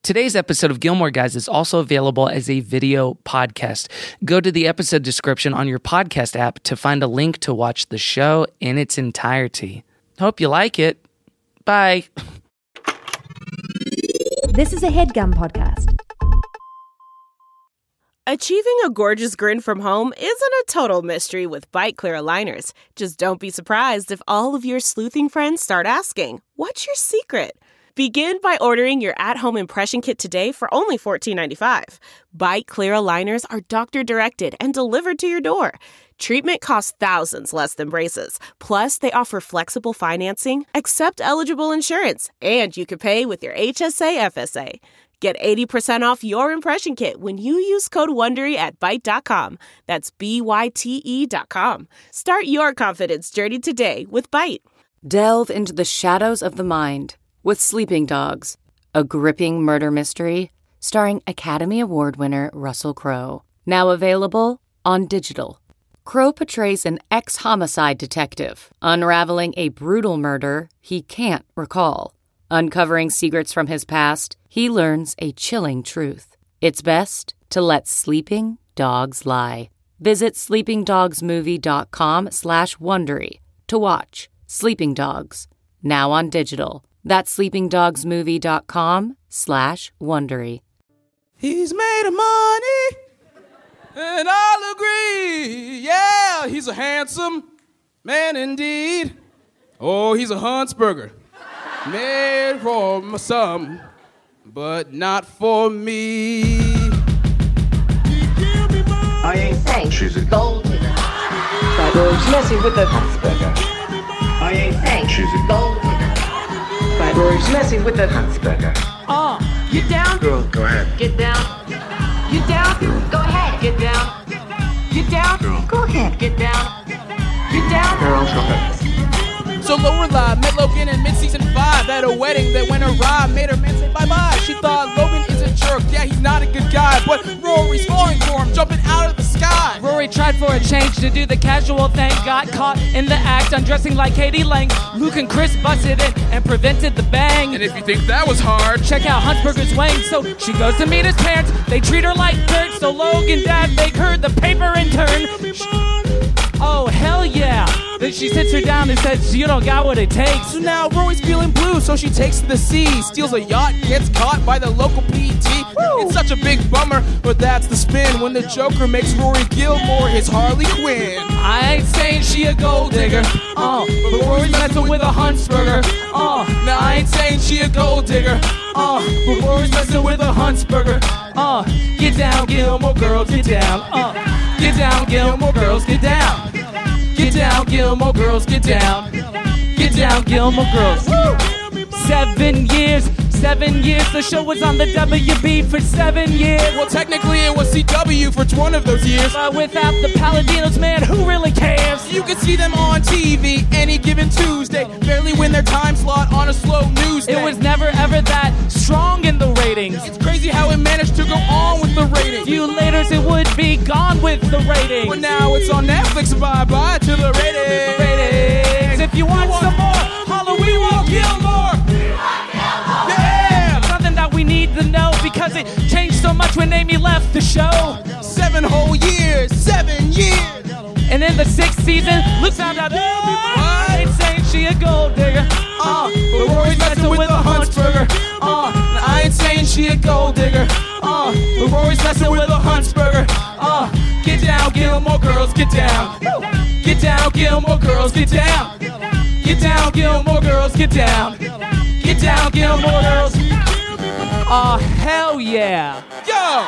Today's episode of Gilmore Guys is also available as a video podcast. Go to the episode description on your podcast app to find a link to watch the show in its entirety. Hope you like it. Bye. This is a HeadGum podcast. Achieving a gorgeous grin from home isn't a total mystery with Byte clear aligners. Just don't be surprised if all of your sleuthing friends start asking, "What's your secret?" Begin by ordering your at-home impression kit today for only $14.95. Byte clear aligners are doctor-directed and delivered to your door. Treatment costs thousands less than braces. Plus, they offer flexible financing, accept eligible insurance, and you can pay with your HSA FSA. Get 80% off your impression kit when you use code WONDERY at Byte.com. That's BYTE.com. Start your confidence journey today with Byte. Delve into the shadows of the mind with Sleeping Dogs, a gripping murder mystery starring Academy Award winner Russell Crowe. Now available on digital. Crowe portrays an ex-homicide detective, unraveling a brutal murder he can't recall. Uncovering secrets from his past, he learns a chilling truth. It's best to let sleeping dogs lie. Visit sleepingdogsmovie.com/Wondery to watch Sleeping Dogs, now on digital. That's sleepingdogsmovie.com/Wondery. He's made of money, and I'll agree. Yeah, he's a handsome man indeed. Oh, he's a Huntsburger, made for some, but not for me. I ain't saying she's a gold digger. She's messing with the Huntsburger. I ain't saying she's a gold digger. She's messing with the Huntsburger. Get down. Girl, go ahead. Get down. Get down. Go ahead. Get down. Get down. Girl, go ahead. Get down. Get down. Girl, go ahead. So Lorelai met Logan in mid-season 5 at a wedding that went awry, made her man say bye-bye. She thought Logan is a jerk, yeah, he's not a good guy, but Rory's falling for him, jumping out of the sky. Rory tried for a change to do the casual thing, got caught in the act, undressing like Katie Lang. Luke and Chris busted in and prevented the bang. And if you think that was hard, check out Huntsburger's wing. So she goes to meet his parents, they treat her like dirt, so Logan dad make her the paper intern. Oh, hell yeah. Then she sits her down and says, "You don't got what it takes." So now Rory's feeling blue, so she takes to the sea, steals a yacht, gets caught by the local PET. Woo! It's such a big bummer, but that's the spin when the Joker makes Rory Gilmore his Harley Quinn. I ain't saying she a gold digger, but Rory's messing with a Huntsburger. Now I ain't saying she a gold digger, but Rory's messing with a Huntsburger. Get down, Gilmore girls, get down. Get down, Gilmore girls, get down. Get down, Gilmore girls, get down. Get down, Gilmore girls. Woo! 7 years, the show was on the WB for 7 years. Well, technically it was CW for 1 of those years. But without the Paladinos, man, who really cares? You can see them on TV any given Tuesday, barely win their time slot on a slow news day. It was never ever that strong in the ratings. It's crazy how it managed to go on with the ratings. Few laters it would be gone with the ratings. But now it's on Netflix, bye-bye to the ratings. If you want some more, holla, we want Gilmore. Yeah! Something that we need to know because it changed so much when Amy left the show. 7 whole years, 7 years. And in the 6th season, Luke found out I ain't saying she a gold digger. But Rory's messing with a Huntsburger. I ain't saying she a gold digger. But Rory's messing with a Huntsburger. Get down, Gilmore girls, get down. Get down, Gilmore girls, get down. Get down, Gilmore girls, get down. Get down, Gilmore girls. Oh, hell yeah. Yo!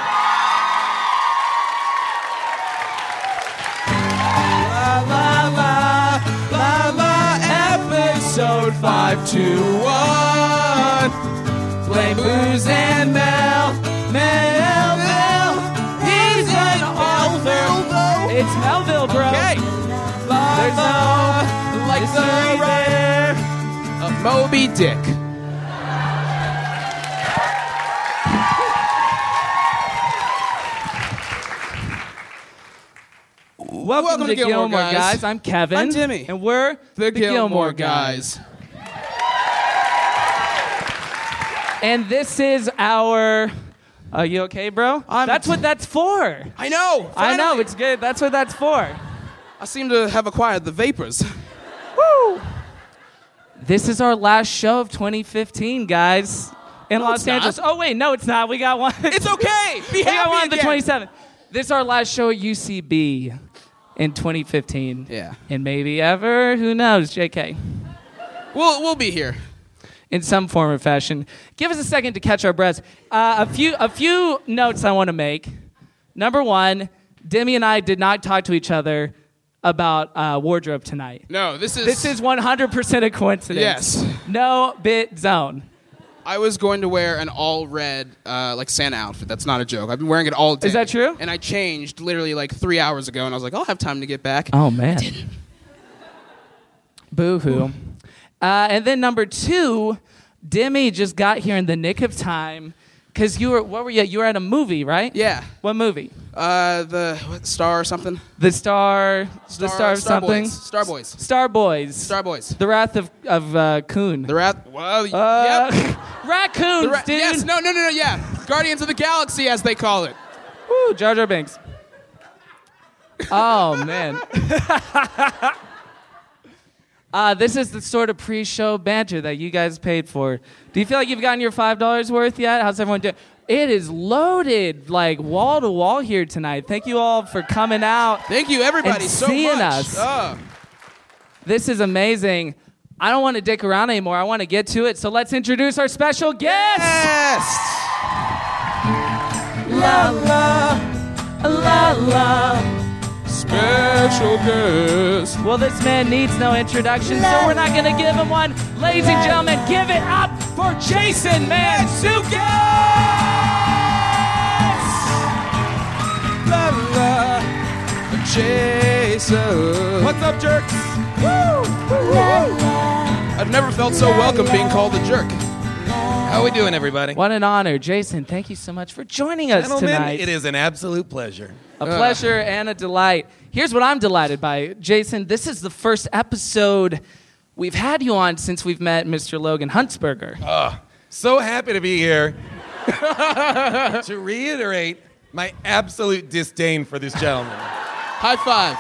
La la la, la la, episode 521. Blame Booze and Mel. He's an Melville. It's Melville, bro. Okay. There's like the writer of Moby Dick. Welcome to Gilmore Guys. I'm Kevin. I'm Timmy. And we're the Gilmore Guys. And this is our... Are you okay, bro? That's what that's for. I know. I know, finally. it's good. That's what that's for. I seem to have acquired the vapors. Woo! This is our last show of 2015, guys, in No, Los it's not. Angeles. Oh, wait, no, it's not. We got one. It's okay. Be We got happy one on the again. 27th. This is our last show at UCB in 2015. Yeah. And maybe ever. Who knows? JK. We'll be here. In some form or fashion. Give us a second to catch our breaths. A few notes I want to make. Number one, Demi and I did not talk to each other about wardrobe tonight. No, this is... This is 100% a coincidence. Yes. No bit zone. I was going to wear an all red like Santa outfit. That's not a joke. I've been wearing it all day. Is that true? And I changed literally like 3 hours ago, and I was like, I'll have time to get back. Oh, man. Boo-hoo. And then number two, Demi just got here in the nick of time because you were at a movie, right? Yeah. What movie? Star or something. The Star of something? Boys. Star Boys. Star Boys. Star Boys. The Wrath of Coon. The Wrath. Well, yep. Raccoons, dude. Yes. No. Yeah. Guardians of the Galaxy, as they call it. Woo, Jar Jar Binks. Oh, man. This is the sort of pre-show banter that you guys paid for. Do you feel like you've gotten your $5 worth yet? How's everyone doing? It is loaded, like wall to wall here tonight. Thank you all for coming out. Thank you, everybody, and so seeing much. us. This is amazing. I don't want to dick around anymore. I want to get to it. So let's introduce our special guest. Yes. La la, la la. Special guest. Well, this man needs no introduction, so we're not going to give him one. Ladies and gentlemen, give it up for Jason Mantzoukas! La la. Jason. What's up, jerks? I've never felt so welcome being called a jerk. How we doing, everybody? What an honor. Jason, thank you so much for joining us Gentlemen, tonight. it is an absolute pleasure. A pleasure and a delight. Here's what I'm delighted by. Jason, this is the first episode we've had you on since we've met Mr. Logan Huntsberger. So happy to be here to reiterate my absolute disdain for this gentleman. High five.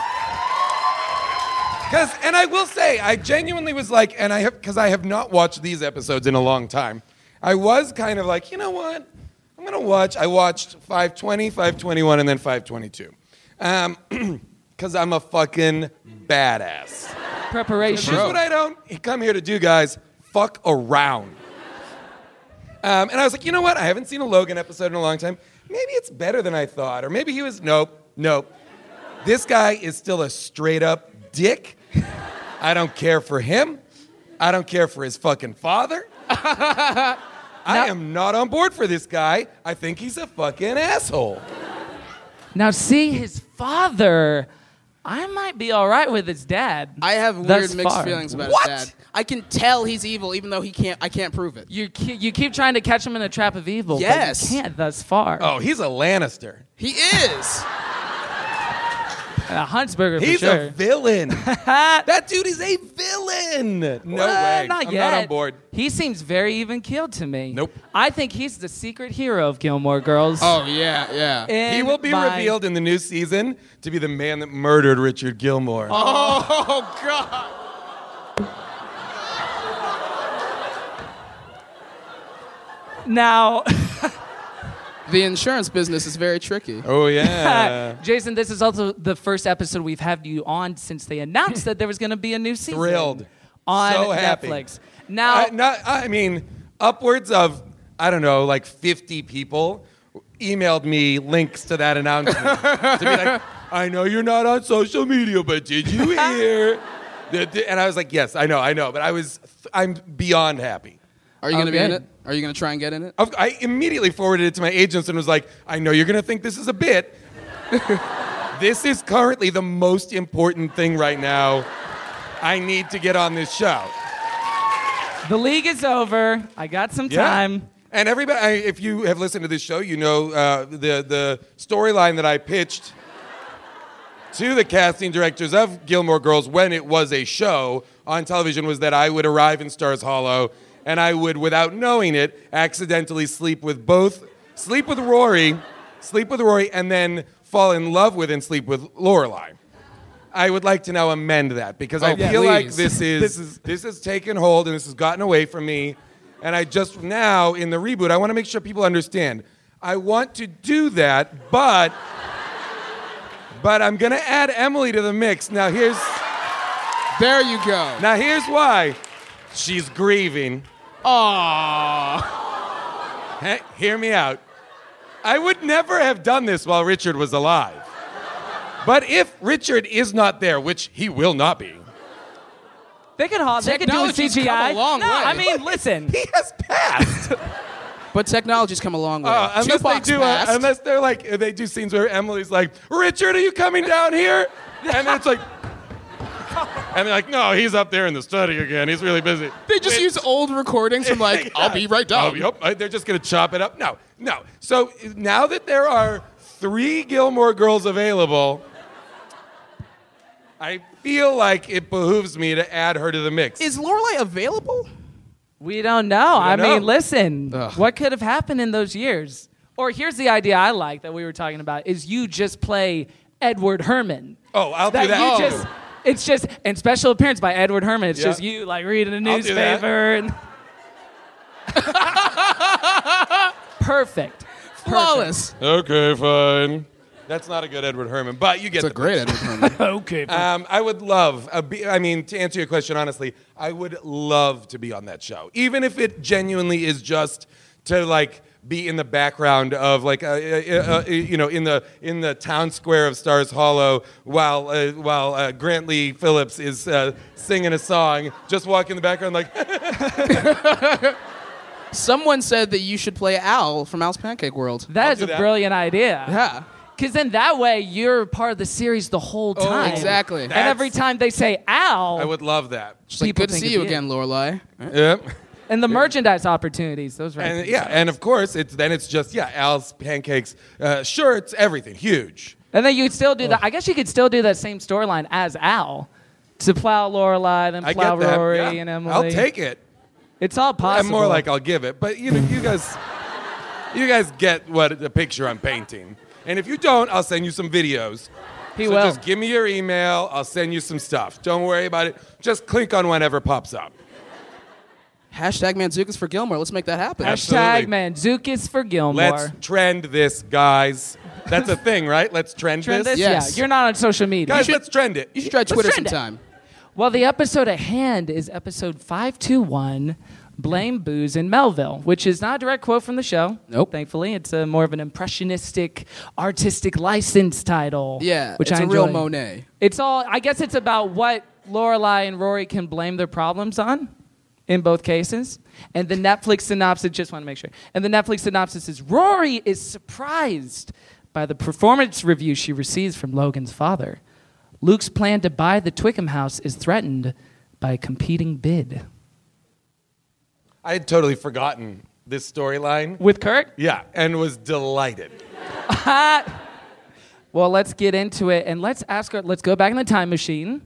And I will say, I genuinely was like, because I have not watched these episodes in a long time, I was kind of like, you know what? I'm going to watch. I watched 520, 521, and then 522. Because I'm a fucking badass. Preparation. Here's what I don't come here to do, guys. Fuck around. And I was like, you know what? I haven't seen a Logan episode in a long time. Maybe it's better than I thought. Or maybe he was, nope. This guy is still a straight up dick. I don't care for him. I don't care for his fucking father. I am not on board for this guy. I think he's a fucking asshole. Now, see, his father, I might be all right with his dad. I have thus weird mixed far. feelings about What? his dad. I can tell he's evil, even though I can't prove it. You keep trying to catch him in a trap of evil, Yes. but you can't thus far. Oh, he's a Lannister. He is. Huntsberger for He's sure. a villain. That dude is a villain. No way. Not I'm yet. not on board. He seems very even keeled to me. Nope. I think he's the secret hero of Gilmore Girls. Oh, yeah. In He will be my- revealed in the new season to be the man that murdered Richard Gilmore. Oh, God. Now, The insurance business is very tricky. Oh, yeah. Jason, this is also the first episode we've had you on since they announced that there was going to be a new season. Thrilled. On So happy. Netflix. Now, I mean, upwards of, I don't know, like 50 people emailed me links to that announcement. To be like, I know you're not on social media, but did you hear? And I was like, yes, I know. But I'm beyond happy. Are you going to be in Okay. it? Are you going to try and get in it? I immediately forwarded it to my agents and was like, I know you're going to think this is a bit. This is currently the most important thing right now. I need to get on this show. the league is over. I got some time. And everybody, if you have listened to this show, you know the storyline that I pitched to the casting directors of Gilmore Girls when it was a show on television was that I would arrive in Stars Hollow and I would, without knowing it, accidentally sleep with Rory, and then fall in love with and sleep with Lorelai. I would like to now amend that because I feel like this has taken hold and this has gotten away from me. And I just now, in the reboot, I want to make sure people understand. I want to do that, but I'm going to add Emily to the mix. Now There you go. Now here's why. She's grieving. Aww. Hey, hear me out. I would never have done this while Richard was alive. But if Richard is not there, which he will not be. They could do a Technology's CGI. come a long way. I mean, listen. He has passed. But technology's come a long way. Unless they do scenes where Emily's like, Richard, are you coming down here? And then it's like, and they're like, no, he's up there in the study again. He's really busy. They just use old recordings from Yeah. I'll be right down. They're just going to chop it up. No. So now that there are 3 Gilmore Girls available, I feel like it behooves me to add her to the mix. Is Lorelai available? We don't know. I know. mean, listen, Ugh. what could have happened in those years? Or here's the idea I like that we were talking about, is you just play Edward Herman. Oh, I'll do that. It's just, and special appearance by Edward Herman. It's Yeah. just you like reading a I'll do that. newspaper. And Perfect. Flawless. Okay, fine. That's not a good Edward Herman, but you get It's a great Edward Herman. Okay. I would love, to answer your question honestly, I would love to be on that show. Even if it genuinely is just to be in the background of in the town square of Stars Hollow while Grant Lee Phillips is singing a song, just walk in the background like Someone said that you should play Al from Al's Pancake World. That is do a that. brilliant idea. Yeah. Because then that way you're part of the series the whole time. exactly. And every time they say Al, I would love that. Just like, people good to think see of you you. again, Lorelai. Yeah. and the merchandise opportunities, those right. And of course it's just Al's Pancakes, shirts, everything, huge. And then you could still do that. I guess you could still do that same storyline as Al, to plow Lorelai, then I plow get that. Rory yeah. and Emily. I'll take it. It's all possible. I'm more like I'll give it, but you guys get what the picture I'm painting. And if you don't, I'll send you some videos. He so will. just give me your email. I'll send you some stuff. Don't worry about it. Just click on whatever pops up. Hashtag Manzukis for Gilmore. Let's make that happen. Absolutely. Hashtag Manzukis for Gilmore. Let's trend this, guys. That's a thing, right? Let's trend trend this. Yes. Yeah, you're not on social media. Guys, let's trend it. You should try Twitter trend it. sometime. Well, the episode at hand is episode 521, Blame Booze in Melville, which is not a direct quote from the show. Nope. Thankfully, it's more of an impressionistic, artistic license title. Yeah, which it's I a real enjoy. Monet. It's all. I guess it's about what Lorelai and Rory can blame their problems on, in both cases. And the Netflix synopsis. Just want to make sure. And the Netflix synopsis is Rory is surprised by the performance review she receives from Logan's father. Luke's plan to buy the Twickham house is threatened by a competing bid. I had totally forgotten this storyline. With Kurt? Yeah, and was delighted. Well, let's get into it, and let's ask her. Let's go back in the time machine.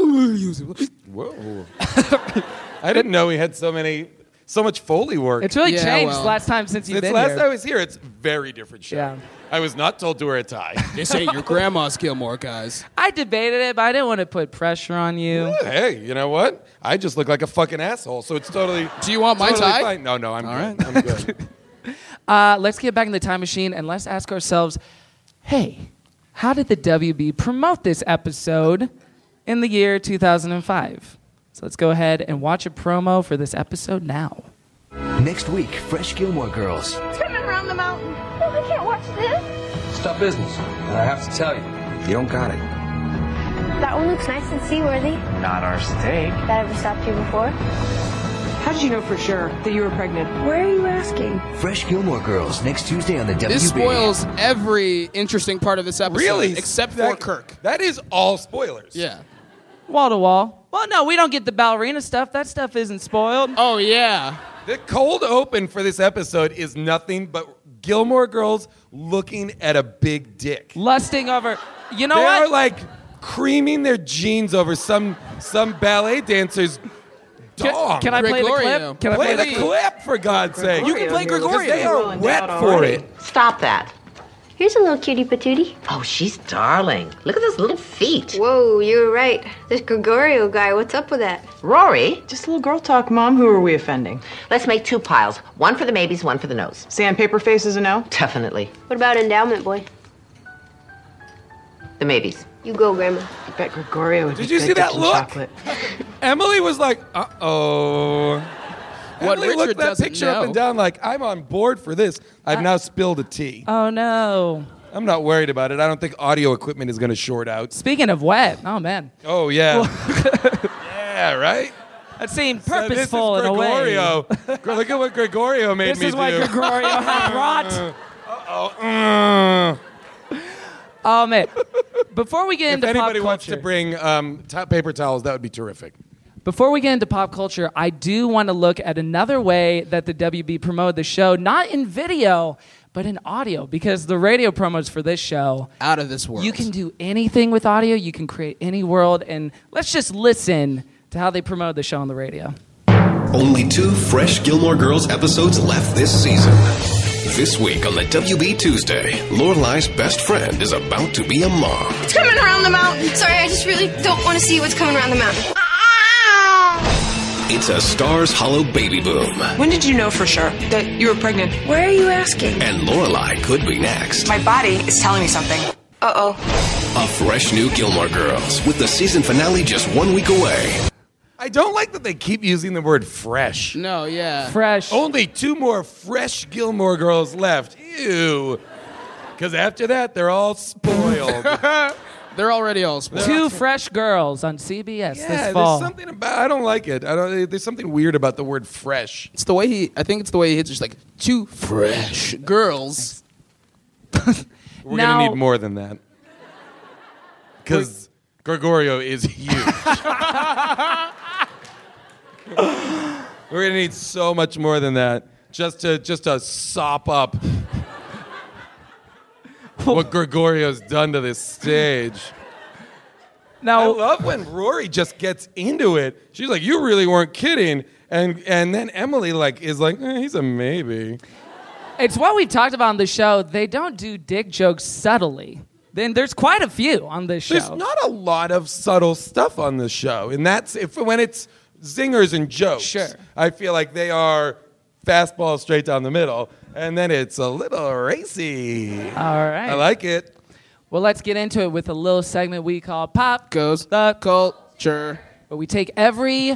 Whoa. I didn't know we had so much Foley work. It's really Yeah, changed well, last time since you've Since been last here. I was here, it's a very different show. Yeah. I was not told to wear a tie. This ain't your grandma's Gilmore, guys. I debated it, but I didn't want to put pressure on you. Hey, you know what? I just look like a fucking asshole, so it's totally. Do you want my totally tie? Fine. No, I'm All good. right. I'm good. Let's get back in the time machine and let's ask ourselves, hey, how did the WB promote this episode in the year 2005? So let's go ahead and watch a promo for this episode now. Next week, Fresh Gilmore Girls. Swimming around the mountain. Oh, I can't watch this. It's tough business, and I have to tell you. You don't got it. That one looks nice and seaworthy. Not our steak. That ever stopped you before? How did you know for sure that you were pregnant? Where are you asking? Fresh Gilmore Girls, next Tuesday on the WB. This spoils every interesting part of this episode. Really? Except for Kirk. That is all spoilers. Yeah. Wall to wall. Well, no, we don't get the ballerina stuff. That stuff isn't spoiled. Oh, yeah. The cold open for this episode is nothing but Gilmore Girls looking at a big dick. Lusting over. You know They what? are like creaming their jeans over some ballet dancer's dong. Can I play the Gregorio. clip? Can I play play the clip, for God's sake? You can play Because Gregorio. they are wet for it. Stop that. Here's a little cutie patootie. Oh, she's darling. Look at those little feet. Whoa, you were right. This Gregorio guy, what's up with that? Rory, Just a little girl talk, Mom. Who are we offending? let's make 2 piles. One for the maybes, one for the nose. Sandpaper face is a no? Definitely. What about endowment boy? The maybes. You go, Grandma. I bet Gregorio would Did be you good see that dipped in look? chocolate. Emily was like, uh-oh. What Emily Richard looked that doesn't picture up know. and down like, I'm on board for this. I've now spilled a tea. Oh, no. I'm not worried about it. I don't think audio equipment is going to short out. Speaking of wet, oh, man. Oh, yeah. Yeah, right? That seemed So this is purposeful in a way. Gregorio. Look at what Gregorio made This me is why do. Gregorio had brought. Uh-oh. Oh, man. Before we get If into pop anybody culture, wants to bring paper towels, that would be terrific. before we get into pop culture, I do want to look at another way that the WB promoted the show, not in video, but in audio, because the radio promos for this show, Out of this world. you can do anything with audio. You can create any world, and let's just listen to how they promote the show on the radio. Only 2 fresh Gilmore Girls episodes left this season. This week on the WB Tuesday, Lorelai's best friend is about to be a mom. It's coming around the mountain. Sorry, I just really don't want to see what's coming around the mountain. It's a Stars Hollow baby boom. When did you know for sure that you were pregnant? Why are you asking? And Lorelai could be next. My body is telling me something. Uh-oh. A fresh new Gilmore Girls with the season finale just 1 week away. I don't like that they keep using the word fresh. No, yeah. Fresh. Only 2 more fresh Gilmore Girls left. Ew. Because after that, they're all spoiled. They're already all spoiled. 2 fresh girls on CBS Yeah, this there's fall. something about. I don't like it. There's something weird about the word fresh. It's the way I think it's the way he hits just like 2 fresh girls. We're Now- gonna need more than that. Because Gregorio is huge. We're gonna need so much more than that just to sop up what Gregorio's done to this stage. I Now, love when Rory just gets into it. She's like, "You really weren't kidding," and then Emily is like, "He's a maybe." it's what we talked about on the show. They don't do dick jokes subtly. Then there's quite a few on this show. There's not a lot of subtle stuff on this show, and that's when it's zingers and jokes. Sure. I feel like they are fastball straight down the middle, and then it's a little racy. All right. I like it. Well, let's get into it with a little segment we call Pop Goes the culture. But we take every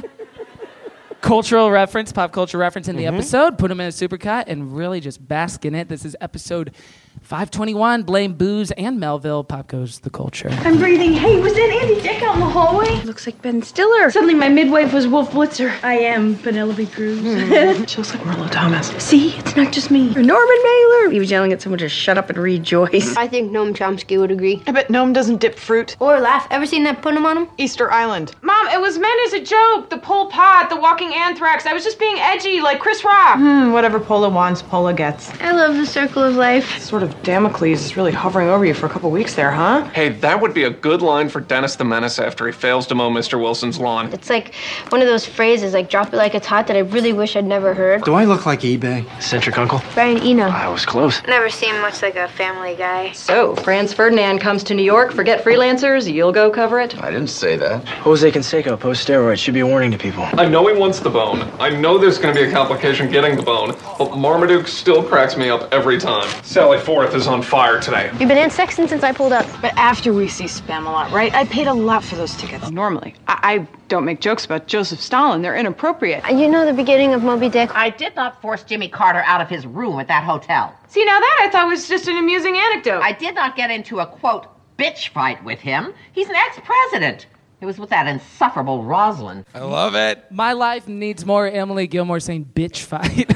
cultural reference, pop culture reference in the episode, put them in a supercut, and really just bask in it. This is episode 521, Blame Booze and Melville. Pop goes the culture. I'm breathing. Hey, was that Andy Dick out in the hallway? Looks like Ben Stiller. Suddenly my midwife was Wolf Blitzer. I am Penelope Cruz. She looks like Marlo Thomas. See, it's not just me. Or Norman Mailer. He was yelling at someone to shut up and read Joyce. I think Noam Chomsky would agree. I bet Noam doesn't dip fruit. Or laugh. Ever seen that Put 'em on him? Easter Island. Mom, it was meant as a joke. The Pol Pot, the walking anthrax. I was just being edgy, like Chris Rock. Whatever Pola wants, Pola gets. I love the circle of life. Sort of Damocles is really hovering over you for a couple weeks there, huh? Hey, that would be a good line for Dennis the Menace after he fails to mow Mr. Wilson's lawn. It's like one of those phrases, like drop it like it's hot, that I really wish I'd never heard. Do I look like eBay? Centric Uncle? Brian Eno. I was close. Never seemed much like a family guy. So, Franz Ferdinand comes to New York, forget freelancers, you'll go cover it? I didn't say that. Jose Canseco, post-steroids, should be a warning to people. I know he wants the bone. I know there's going to be a complication getting the bone, but Marmaduke still cracks me up every time. Sally Forth is on fire today. You've been in Sexton since I pulled up. But after we see Spam-A-Lot, right? I paid a lot for those tickets. Normally, I don't make jokes about Joseph Stalin. They're inappropriate. You know the beginning of Moby Dick? I did not force Jimmy Carter out of his room at that hotel. See, now that I thought was just an amusing anecdote. I did not get into a, quote, bitch fight with him. He's an ex-president. It was with that insufferable Rosalind. I love it. My life needs more Emily Gilmore saying bitch fight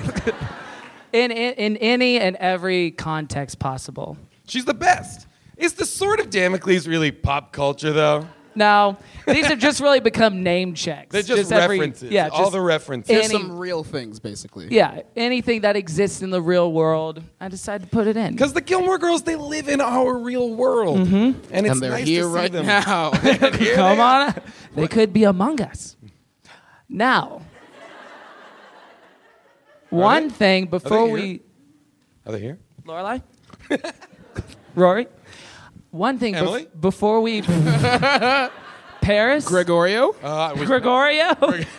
in any and every context possible. She's the best. Is the Sword of Damocles really pop culture, though? No, these have just really become name checks. They're just references. Yeah, all just the references. There's some real things, basically. Yeah, anything that exists in the real world, I decided to put it in. Because the Gilmore Girls, they live in our real world. And it's they're nice here to see right them. now. Come on. They could be among us. Now, One thing before we... Are they here? Lorelai? Rory? One thing Emily? Before we... Paris? Gregorio? Gregorio?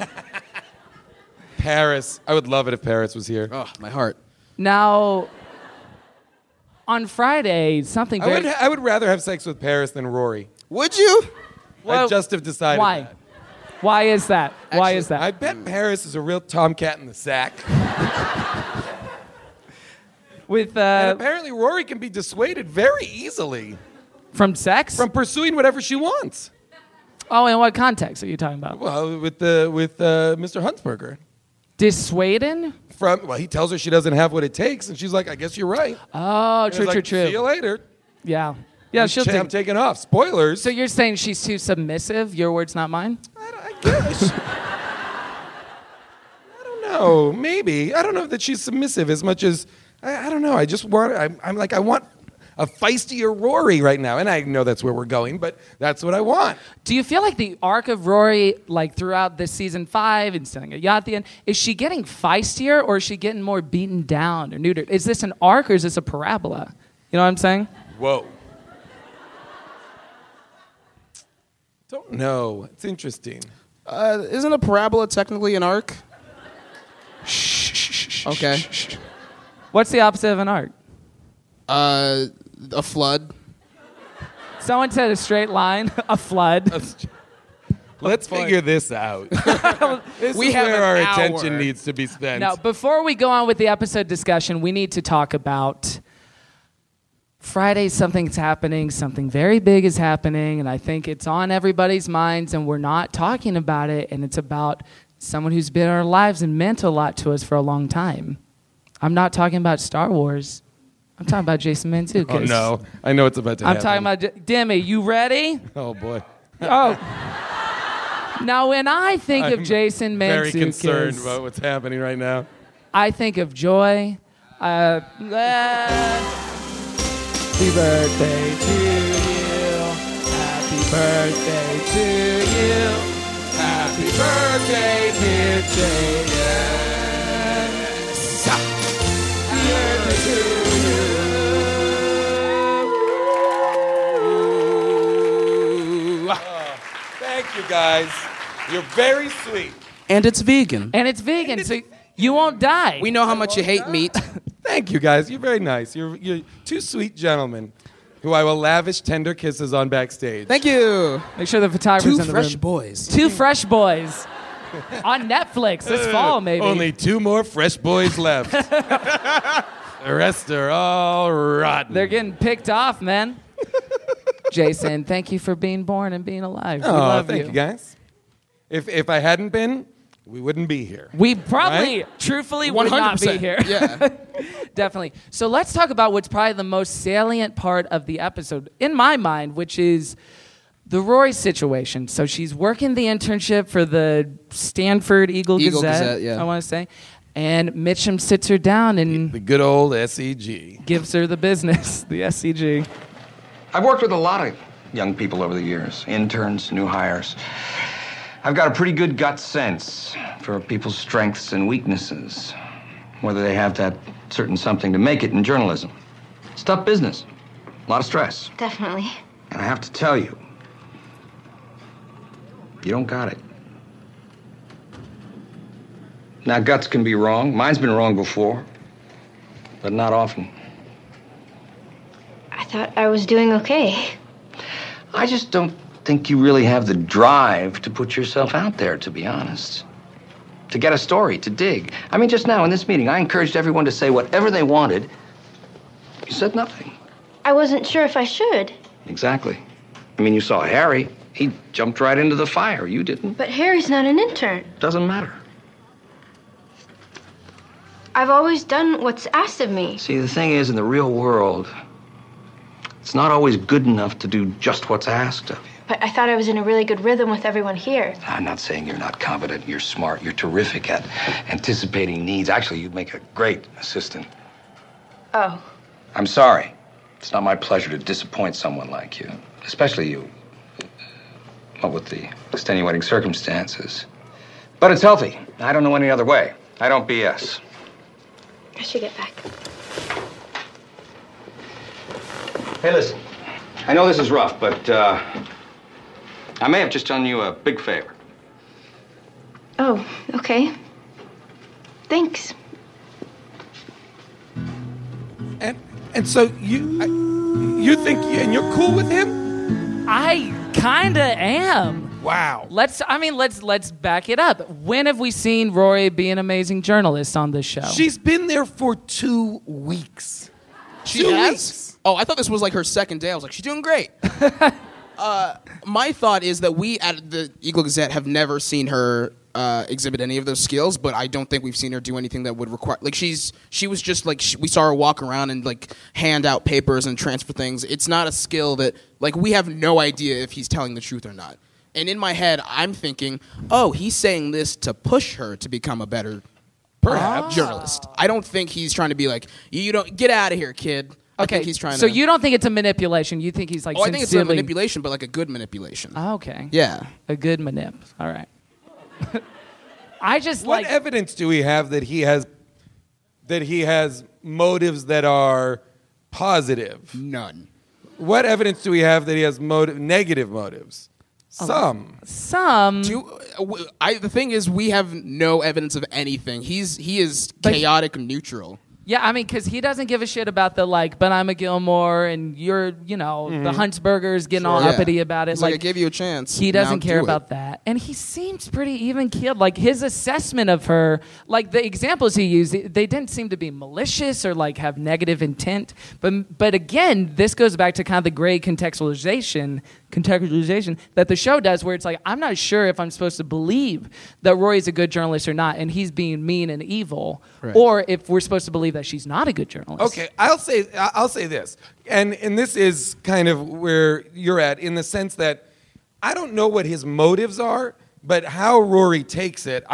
Paris. I would love it if Paris was here. Oh, my heart. Now, on Friday, something very... I would rather have sex with Paris than Rory. Would you? I just have decided why? that. Why is that? Why is that? I bet Paris is a real tomcat in the sack. With and apparently Rory can be dissuaded very easily. From sex? From pursuing whatever she wants. Oh, in what context are you talking about? Well, with Mr. Huntsberger. Dissuading? Well, he tells her she doesn't have what it takes, and she's like, I guess you're right. Oh, And true. See you later. Yeah. Yeah, I'm taking off. Spoilers. So you're saying she's too submissive? Your words, not mine? I guess. I don't know. Maybe. I don't know that she's submissive as much as... I don't know. I just want... I want a feistier Rory right now. And I know that's where we're going, but that's what I want. Do you feel like the arc of Rory, like throughout this season 5 and selling a yacht at the end, is she getting feistier or is she getting more beaten down or neutered? Is this an arc or is this a parabola? You know what I'm saying? Whoa. Don't know. It's interesting. Isn't a parabola technically an arc? Okay. What's the opposite of an arc? A flood. Someone said a straight line, a flood. Let's figure this out. This We is have where an our hour. attention needs to be spent. Now, before we go on with the episode discussion, we need to talk about Friday. Something's happening. Something very big is happening, and I think it's on everybody's minds, and we're not talking about it, and it's about someone who's been in our lives and meant a lot to us for a long time. I'm not talking about Star Wars. I'm talking about Jason Mantzoukas. Oh, no. I know it's about to happen. I'm talking about... Demi, you ready? Oh, boy. Oh. Now, when I think of Jason Mantzoukas... very concerned about what's happening right now. I think of joy. Happy birthday to you. Happy birthday to you. Happy birthday, dear Jason. Happy birthday to you. Thank you, guys. You're very sweet. And it's vegan. And it's vegan, so you won't die. We know how much you hate meat. Thank you, guys. You're very nice. You're two sweet gentlemen who I will lavish tender kisses on backstage. Thank you. Make sure the photographer's in the room. Two fresh boys. Two fresh boys. On Netflix this fall, maybe. Only 2 more fresh boys left. The rest are all rotten. They're getting picked off, man. Jason, thank you for being born and being alive. We love thank you, guys. If I hadn't been, we wouldn't be here. We probably, truthfully, would not be 100%. here. Yeah. Definitely. So let's talk about what's probably the most salient part of the episode, in my mind, which is the Rory situation. So she's working the internship for the Stanford Eagle Gazette, yeah. I want to say. And Mitchum sits her down and The good old SEG. gives her the business, the SCG. I've worked with a lot of young people over the years, interns, new hires. I've got a pretty good gut sense for people's strengths and weaknesses, whether they have that certain something to make it in journalism. It's tough business, a lot of stress. Definitely. And I have to tell you, you don't got it. Now, guts can be wrong. Mine's been wrong before, but not often. I thought I was doing okay. I just don't think you really have the drive to put yourself out there, to be honest. To get a story, to dig. I mean, just now in this meeting, I encouraged everyone to say whatever they wanted. You said nothing. I wasn't sure if I should. Exactly. I mean, you saw Harry. He jumped right into the fire. You didn't. But Harry's not an intern. Doesn't matter. I've always done what's asked of me. See, the thing is, in the real world, it's not always good enough to do just what's asked of you. But I thought I was in a really good rhythm with everyone here. I'm not saying you're not competent. You're smart. You're terrific at anticipating needs. Actually, you'd make a great assistant. Oh. I'm sorry. It's not my pleasure to disappoint someone like you, especially you. What with the extenuating circumstances. But it's healthy. I don't know any other way. I don't BS. I should get back. Hey, listen. I know this is rough, but I may have just done you a big favor. Oh, okay. Thanks. And so you think and you're cool with him? I kinda am. Wow. Let's back it up. When have we seen Rory be an amazing journalist on this show? She's been there for 2 weeks. She has? Oh, I thought this was like her second day. I was like, she's doing great. My thought is that we at the Eagle Gazette have never seen her exhibit any of those skills, but I don't think we've seen her do anything that would require. Like she was just like we saw her walk around and like hand out papers and transfer things. It's not a skill that like we have no idea if he's telling the truth or not. And in my head, I'm thinking, oh, he's saying this to push her to become a better journalist. I don't think he's trying to be like, you don't get out of here, kid. I think he's trying so to. you don't think it's a manipulation? You think he's like I think it's a manipulation, but like a good manipulation. Oh, okay. Yeah. A good manip. All right. I just what evidence do we have that he has motives that are positive? None. What evidence do we have that he has negative motives? Some. The thing is, we have no evidence of anything. He is chaotic neutral. Yeah, I mean, because he doesn't give a shit about the, like, but I'm a Gilmore and you're, the Huntsberger's getting all uppity about it. He's like, I gave you a chance. He doesn't care about that. And he seems pretty even-keeled. Like, his assessment of her, like, the examples he used, they didn't seem to be malicious or, like, have negative intent. But again, this goes back to kind of the gray contextualization that the show does, where it's like, I'm not sure if I'm supposed to believe that Rory's a good journalist or not, and he's being mean and evil, or if we're supposed to believe that she's not a good journalist. Okay, I'll say this, and this is kind of where you're at, in the sense that I don't know what his motives are, but how Rory takes it,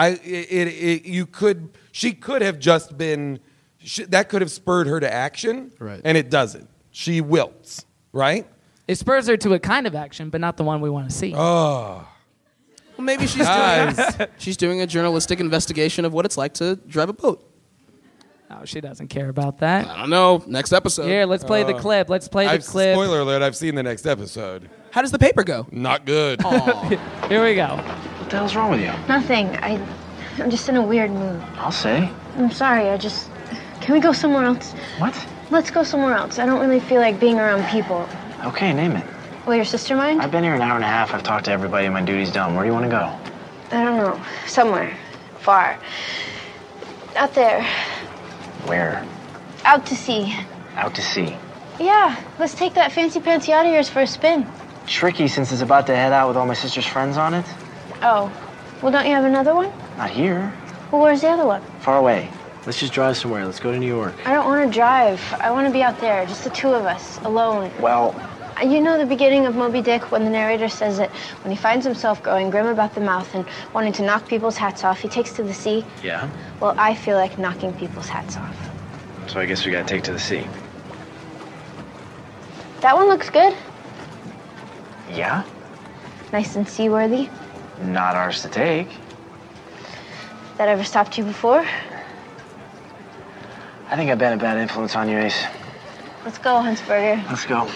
she could have just been, that could have spurred her to action, and it doesn't. She wilts, right? It spurs her to a kind of action, but not the one we want to see. Oh. Well, maybe she's doing a journalistic investigation of what it's like to drive a boat. Oh, she doesn't care about that. I don't know. Next episode. Here, let's play the clip. Let's play the clip. Spoiler alert, I've seen the next episode. How does the paper go? Not good. Here we go. What the hell's wrong with you? Nothing. I'm just in a weird mood. I'll say. I'm sorry. Can we go somewhere else? What? Let's go somewhere else. I don't really feel like being around people. Okay, name it. Will your sister mind? I've been here an hour and a half. I've talked to everybody. My duty's done. Where do you want to go? I don't know. Somewhere. Far. Out there. Where? Out to sea. Out to sea. Yeah. Let's take that fancy pantsy out of yours for a spin. Tricky, since it's about to head out with all my sister's friends on it. Oh. Well, don't you have another one? Not here. Well, where's the other one? Far away. Let's just drive somewhere. Let's go to New York. I don't want to drive. I want to be out there, just the two of us, alone. Well... You know the beginning of Moby Dick, when the narrator says that when he finds himself growing grim about the mouth and wanting to knock people's hats off, he takes to the sea? Yeah? Well, I feel like knocking people's hats off. So I guess we gotta take to the sea. That one looks good. Yeah? Nice and seaworthy. Not ours to take. That ever stopped you before? I think I've been a bad influence on you, Ace. Let's go, Huntsberger. Let's go.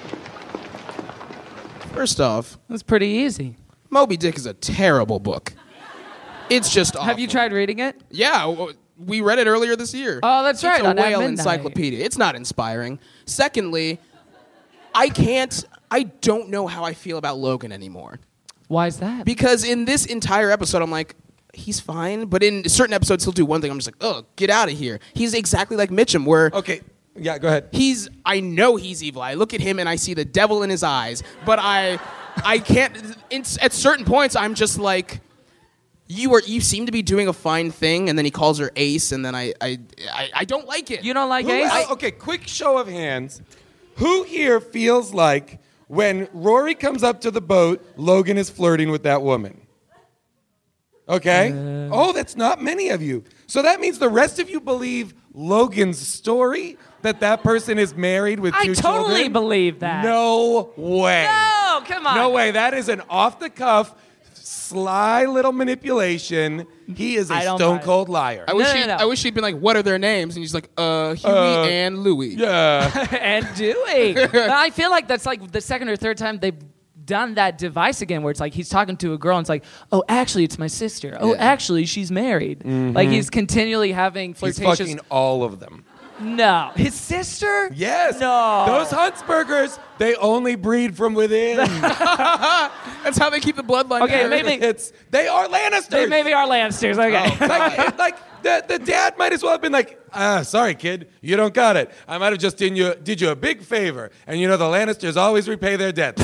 First off, that's pretty easy. Moby Dick is a terrible book. It's just awful. Have you tried reading it? Yeah, we read it earlier this year. Oh, that's right. It's a whale encyclopedia. It's not inspiring. Secondly, I don't know how I feel about Logan anymore. Why is that? Because in this entire episode, I'm like, he's fine. But in certain episodes, he'll do one thing. I'm just like, oh, get out of here. He's exactly like Mitchum, where... Okay. Yeah, go ahead. I know he's evil. I look at him and I see the devil in his eyes. But I can't, at certain points, I'm just like, you seem to be doing a fine thing, and then he calls her Ace, and then I don't like it. You don't like Ace? Okay, quick show of hands. Who here feels like when Rory comes up to the boat, Logan is flirting with that woman? Okay? Oh, that's not many of you. So that means the rest of you believe Logan's story, that person is married with two children? I totally believe that. No way. No, come on. No way. That is an off-the-cuff sly little manipulation. He is a stone cold liar. I wish she'd been like, what are their names? And he's like, Huey and Louie. Yeah. And Dewey. I feel like that's like the second or third time they've done that device again where it's like he's talking to a girl and it's like, oh, actually, it's my sister. Oh, actually, she's married. Mm-hmm. Like he's continually having flirtatious... He's fucking all of them. No. His sister? Yes. No. Those Huntsbergers, they only breed from within. That's how they keep the bloodline. Okay, maybe... They are Lannisters. They maybe are Lannisters, okay. Oh, like the dad might as well have been like, sorry, kid, you don't got it. I might have just did you a big favor. And you know the Lannisters always repay their debts.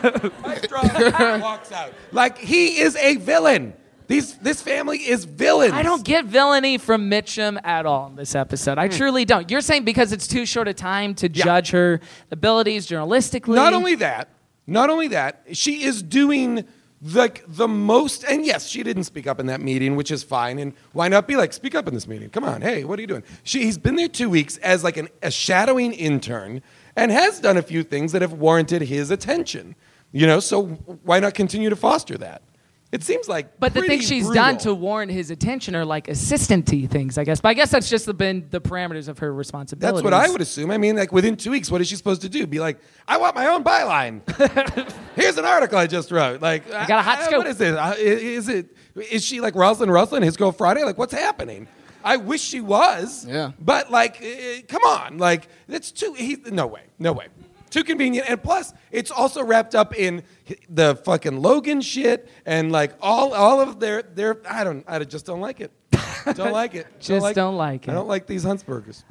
Walks out. Like, he is a villain. This family is villains. I don't get villainy from Mitchum at all in this episode. I truly don't. You're saying because it's too short a time to judge her abilities journalistically? Not only that, she is doing like the most, and yes, she didn't speak up in that meeting, which is fine, and why not be like, speak up in this meeting? Come on, hey, what are you doing? He's been there 2 weeks as like a shadowing intern and has done a few things that have warranted his attention. You know, so why not continue to foster that? It seems like But the things she's brutal. done to warrant his attention are like assistant-y things, I guess. But I guess that's just been the parameters of her responsibilities. That's what I would assume. I mean, like within 2 weeks, what is she supposed to do? Be like, I want my own byline. Here's an article I just wrote. Like, I got a hot scoop. What is this? Is she like Rosalind Russell, His Girl Friday? Like, what's happening? I wish she was. Yeah. But like, come on. Like, that's too. No way. Too convenient, and plus, it's also wrapped up in the fucking Logan shit and like all of their. I just don't like it. Don't like it. Don't like it. I don't like these Huntsbergers.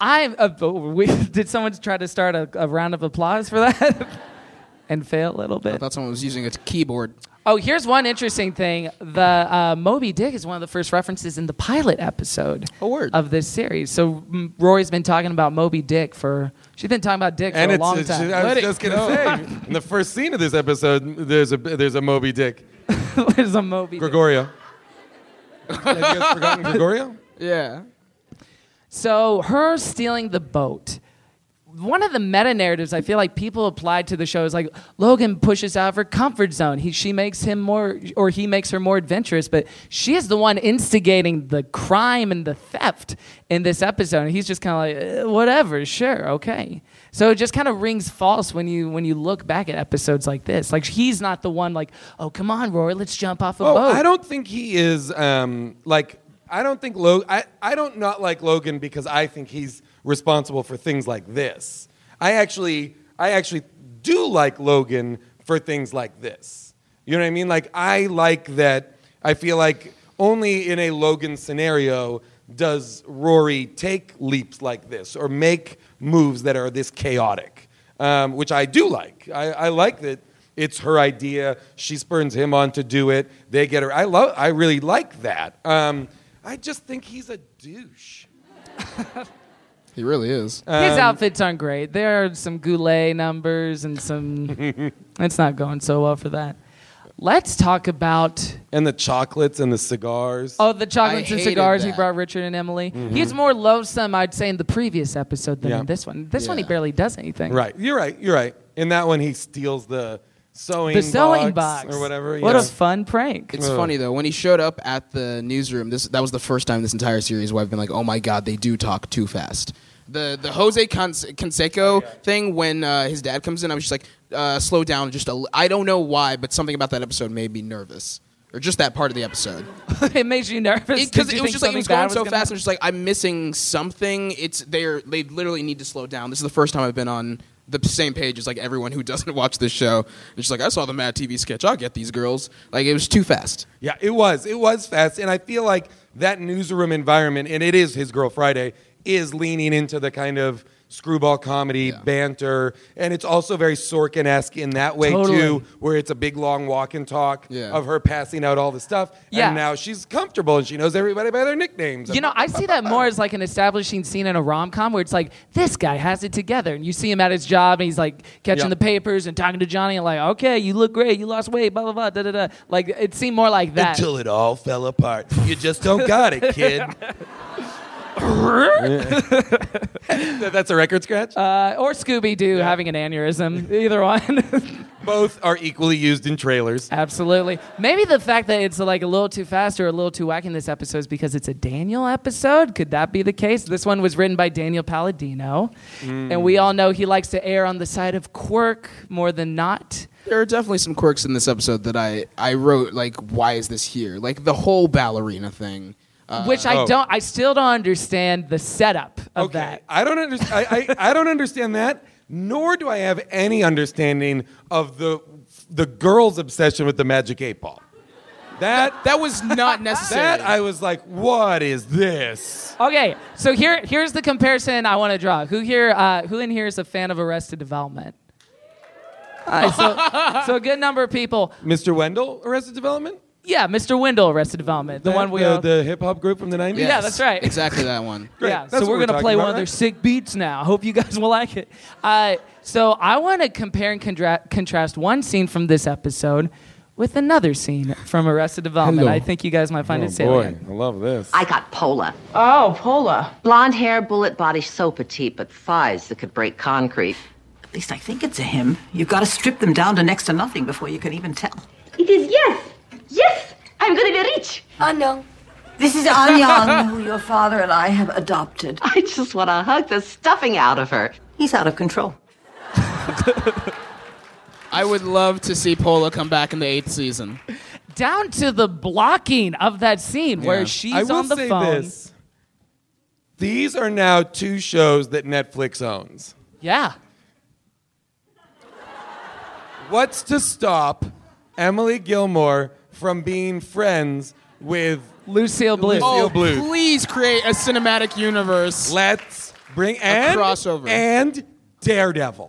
Did someone try to start a round of applause for that? And fail a little bit? I thought someone was using a keyboard. Oh, here's one interesting thing. The Moby Dick is one of the first references in the pilot episode of this series. So Rory's been talking about Moby Dick she's been talking about Dick for a long time. I was just going to say, in the first scene of this episode, there's a Moby Dick. There's a Moby Gregorio. Have you guys forgotten Gregorio? Yeah. So her stealing the boat. One of the meta narratives I feel like people applied to the show is like Logan pushes out of her comfort zone. He makes her more adventurous, but she is the one instigating the crime and the theft in this episode. And he's just kind of like, whatever, sure, okay. So it just kind of rings false when you look back at episodes like this. Like he's not the one like, oh come on, Rory, let's jump off a boat. I don't think he is I don't think I don't not like Logan because I think he's responsible for things like this. I actually do like Logan for things like this. You know what I mean? Like I like that. I feel like only in a Logan scenario does Rory take leaps like this or make moves that are this chaotic, which I do like. I like that it's her idea. She spurns him on to do it. They get her. I really like that. I just think he's a douche. He really is. His outfits aren't great. There are some Goulet numbers and some... It's not going so well for that. Let's talk about... And the chocolates and the cigars. Oh, the chocolates and cigars that. he brought Richard and Emily. Mm-hmm. He's more loathsome, I'd say, in the previous episode than in this one. This one, he barely does anything. Right. You're right. In that one, he steals the sewing box or whatever. What a fun prank. It's funny, though. When he showed up at the newsroom, that was the first time this entire series where I've been like, oh, my God, they do talk too fast. The Jose Canseco thing, when his dad comes in, I was just like, slow down just I don't know why, but something about that episode made me nervous. Or just that part of the episode. It makes you nervous? Because it was just like, it was going so fast, I'm just like, I'm missing something. They literally need to slow down. This is the first time I've been on the same page as like everyone who doesn't watch this show. It's just like, I saw the Mad TV sketch, I'll get these girls. Like, it was too fast. Yeah, it was fast, and I feel like that newsroom environment, and it is His Girl Friday, is leaning into the kind of screwball comedy, banter, and it's also very Sorkin-esque in that way, too, where it's a big, long walk and talk of her passing out all the stuff, and now she's comfortable, and she knows everybody by their nicknames. You know, I see that more as like an establishing scene in a rom-com where it's like, this guy has it together, and you see him at his job, and he's like catching the papers and talking to Johnny, and like, okay, you look great, you lost weight, blah, blah, blah, da-da-da. Like, it seemed more like that. Until it all fell apart. You just don't got it, kid. That's a record scratch? Or Scooby-Doo having an aneurysm. Either one. Both are equally used in trailers. Absolutely. Maybe the fact that it's like a little too fast or a little too wacky in this episode is because it's a Daniel episode. Could that be the case? This one was written by Daniel Palladino. And we all know he likes to err on the side of quirk more than not. There are definitely some quirks in this episode that I wrote, like, why is this here? Like, the whole ballerina thing. Which I still don't understand the setup of that. I don't understand that, nor do I have any understanding of the girl's obsession with the Magic 8 Ball. That was not necessary. That I was like, what is this? Okay, so here's the comparison I want to draw. Who in here is a fan of Arrested Development? So a good number of people. Mr. Wendell, Arrested Development? Yeah, Mr. Wendell, Arrested Development. The hip-hop group from the 90s? Yeah, that's right. Exactly that one. Great. Yeah, That's so we're going to play one of their right? sick beats now. Hope you guys will like it. So I want to compare and contrast one scene from this episode with another scene from Arrested Development. Hello. I think you guys might find it boy, salient. I love this. I got Pola. Oh, Pola. Blonde hair, bullet body, so petite, but thighs that could break concrete. At least I think it's a him. You've got to strip them down to next to nothing before you can even tell. It is yes. Yes, I'm going to be rich. Oh, no. This is Anyan, who your father and I have adopted. I just want to hug the stuffing out of her. He's out of control. I would love to see Pola come back in the 8th season. Down to the blocking of that scene where she's I will on the say phone. this. These are now 2 shows that Netflix owns. Yeah. What's to stop Emily Gilmore from being friends with Lucille Bluth? Oh, Bluth? please create a cinematic universe. Let's bring a crossover. And Daredevil.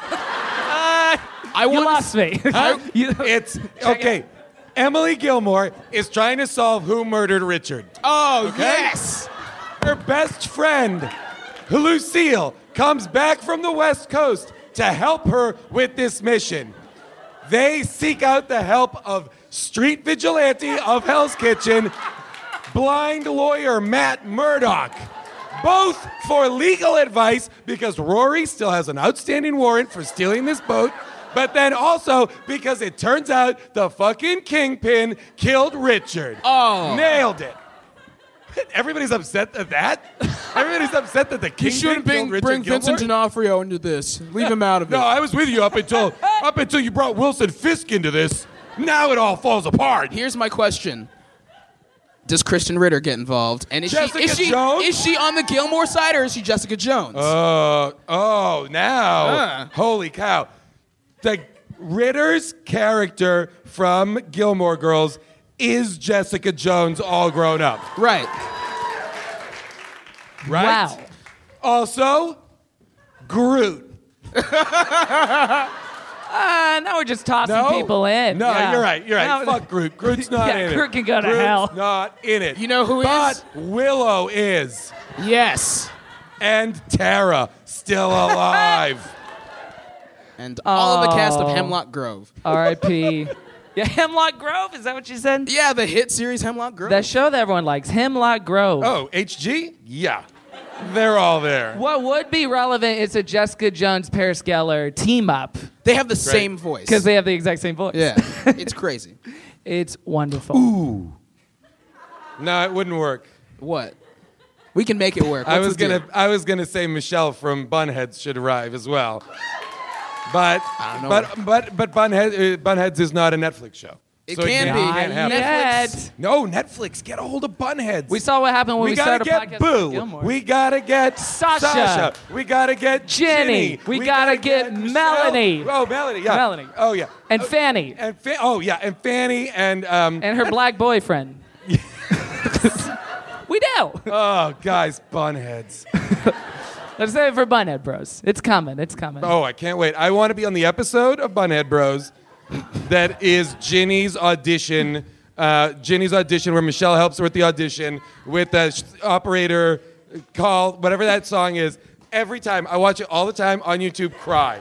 You lost me. It's okay. Emily Gilmore is trying to solve who murdered Richard. Oh, Okay? yes. Her best friend, Lucille, comes back from the West Coast to help her with this mission. They seek out the help of street vigilante of Hell's Kitchen, blind lawyer Matt Murdock, both for legal advice because Rory still has an outstanding warrant for stealing this boat, but then also because it turns out the fucking kingpin killed Richard. Oh. Nailed it. Everybody's upset at that? Everybody's upset that the You kingpin shouldn't killed Richard bring Gilmore? Vincent D'Onofrio into this. Leave him out of it. No, I was with you up until you brought Wilson Fisk into this. Now it all falls apart. Here's my question. Does Kristen Ritter get involved? And is Jessica she Jones? Is she on the Gilmore side or is she Jessica Jones? Now. Holy cow. The Ritter's character from Gilmore Girls is Jessica Jones all grown up. Right. Right? Wow. Also, Groot. Now we're just tossing No? people in. No, Yeah. you're right. Now- Fuck Groot. Groot's not Yeah, in it. Groot can go to Groot's hell. not in it. You know who but is? Willow is. Yes. And Tara, still alive. And all of the cast of Hemlock Grove. R.I.P. Yeah, Hemlock Grove, is that what you said? Yeah, the hit series Hemlock Grove. That show that everyone likes, Hemlock Grove. Oh, HG? Yeah. They're all there. What would be relevant is a Jessica Jones, Paris Geller team up. They have the same voice. Because they have the exact same voice. Yeah, it's crazy. It's wonderful. Ooh. No, it wouldn't work. What? We can make it work. I What's was the deal? gonna say Michelle from Bunheads should arrive as well. But I don't know. but Bunheads is not a Netflix show. It So can can't- be. can't happen. Yet. No, Netflix, get a hold of Bunheads. We saw what happened when we gotta started a get podcast with Boo. Gilmore. We gotta get Sasha. We gotta get Jenny. We gotta get Michelle. Melanie. Oh, Melanie. Yeah. Melanie. Oh yeah. And Fanny. And and Fanny and And her black boyfriend. We do. Oh, guys, Bunheads. Let's save it for Bunhead Bros. It's coming. It's coming. Oh, I can't wait. I want to be on the episode of Bunhead Bros. That is Ginny's audition. Ginny's audition, where Michelle helps her with the audition with the operator call, whatever that song is. Every time I watch it all the time on YouTube, cry,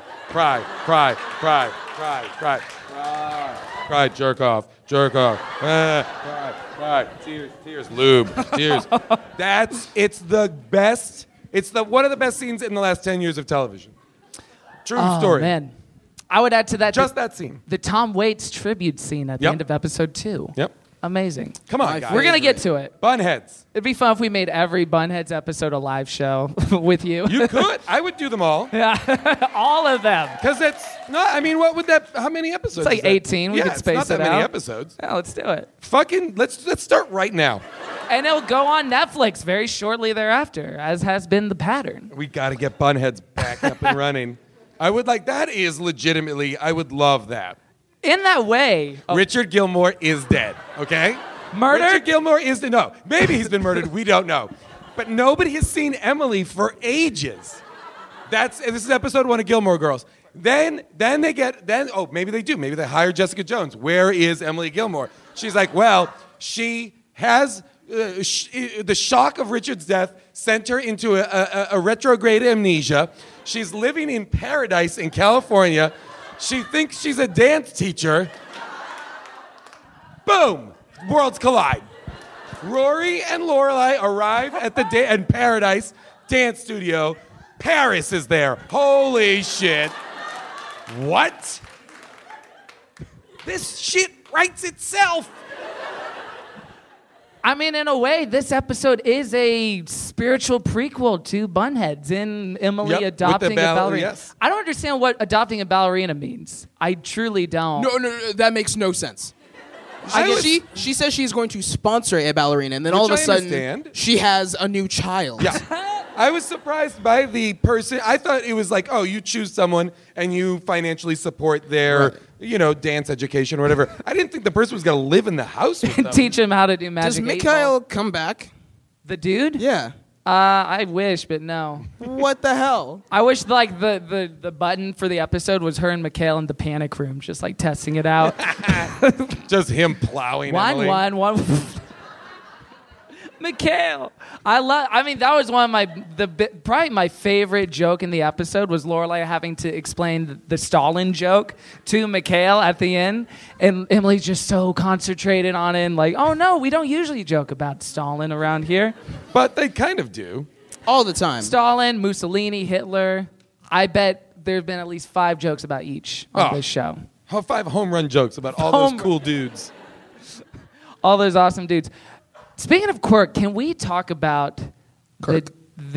jerk off, cry. Right. Tears, lube, tears. It's the best. It's one of the best scenes in the last 10 years of television. True story. Man. I would add to that that scene. The Tom Waits tribute scene at the end of episode 2. Yep. Amazing. Come on, guys. We're going to get to it. Bunheads. It'd be fun if we made every Bunheads episode a live show with you. You could. I would do them all. Yeah. All of them. Because what would that, how many episodes? It's like 18. We could space it out. It's not that many episodes. Yeah, let's do it. Let's start right now. And it'll go on Netflix very shortly thereafter, as has been the pattern. We got to get Bunheads back up and running. I would I would love that. In that way. Richard Gilmore is dead, okay? Murdered? Richard Gilmore is dead. No, maybe he's been murdered. We don't know. But nobody has seen Emily for ages. This is episode 1 of Gilmore Girls. Then maybe they do. Maybe they hire Jessica Jones. Where is Emily Gilmore? She's like, well, she has... the shock of Richard's death sent her into a retrograde amnesia. She's living in paradise in California. She thinks she's a dance teacher. Boom! Worlds collide. Rory and Lorelai arrive at the Paradise Dance Studio. Paris is there. Holy shit. What? This shit writes itself. I mean, in a way, this episode is a spiritual prequel to Bunheads in Emily adopting a ballerina. Yes. I don't understand what adopting a ballerina means. I truly don't. No, that makes no sense. She says she's going to sponsor a ballerina, and then all of a sudden, she has a new child. Yeah. I was surprised by the person. I thought it was like, oh, you choose someone and you financially support their, dance education or whatever. I didn't think the person was going to live in the house with them. Teach him how to do magic. Does Mikhail come back? The dude? Yeah. I wish, but no. What the hell? I wish the button for the episode was her and Mikhail in the panic room, just like testing it out. Just him plowing. One. Mikhail. That was one of probably my favorite joke in the episode was Lorelai having to explain the Stalin joke to Mikhail at the end. And Emily's just so concentrated on it and like, oh no, we don't usually joke about Stalin around here. But they kind of do. All the time. Stalin, Mussolini, Hitler. I bet there have been at least 5 jokes about each on this show. 5 home run jokes about all those cool dudes. All those awesome dudes. Speaking of Quirk, can we talk about Kirk?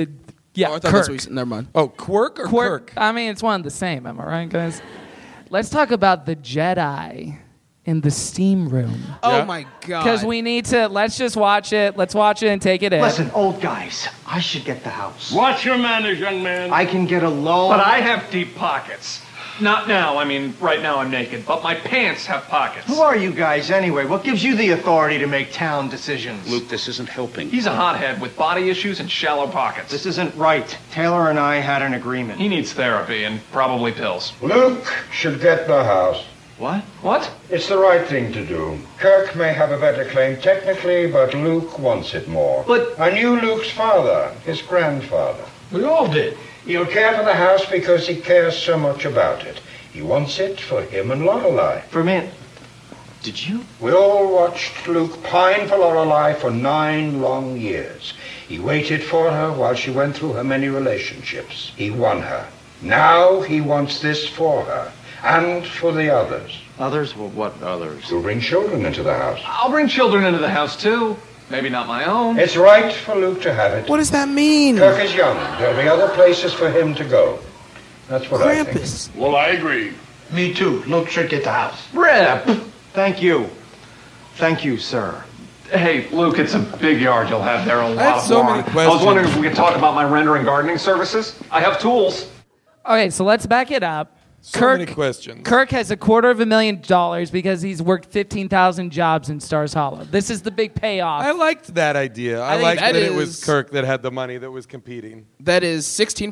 Kirk. Never mind. Oh, Quirk or Kirk? I mean, it's one and the same. Am I right, guys? Let's talk about the Jedi in the steam room. Oh my God! Because we need to. Let's just watch it. Let's watch it and take it in. Listen, old guys, I should get the house. Watch your manners, young man. I can get a loan. But I have deep pockets. Not now. I mean, right now I'm naked. But my pants have pockets. Who are you guys anyway? What gives you the authority to make town decisions? Luke, this isn't helping. He's a hothead with body issues and shallow pockets. This isn't right. Taylor and I had an agreement. He needs therapy and probably pills. Luke should get the house. What? What? It's the right thing to do. Kirk may have a better claim technically, but Luke wants it more. But I knew Luke's father, his grandfather. We all did. He'll care for the house because he cares so much about it. He wants it for him and Lorelai. For me, did you? We all watched Luke pine for Lorelai for 9 long years. He waited for her while she went through her many relationships. He won her. Now he wants this for her and for the others. Others? Well, what others? You'll bring children into the house. I'll bring children into the house, too. Maybe not my own. It's right for Luke to have it. What does that mean? Kirk is young. There'll be other places for him to go. That's what I think. Well, I agree. Me too. Luke should get the house. Rip! Thank you. Thank you, sir. Hey, Luke, it's a big yard you'll have there. A lot have of so lawn. many questions. I was wondering if we could talk about my rendering gardening services. I have tools. Okay, so let's back it up. So many questions. Kirk has $250,000 because he's worked 15,000 jobs in Stars Hollow. This is the big payoff. I liked that idea. I liked that it was Kirk that had the money that was competing. That is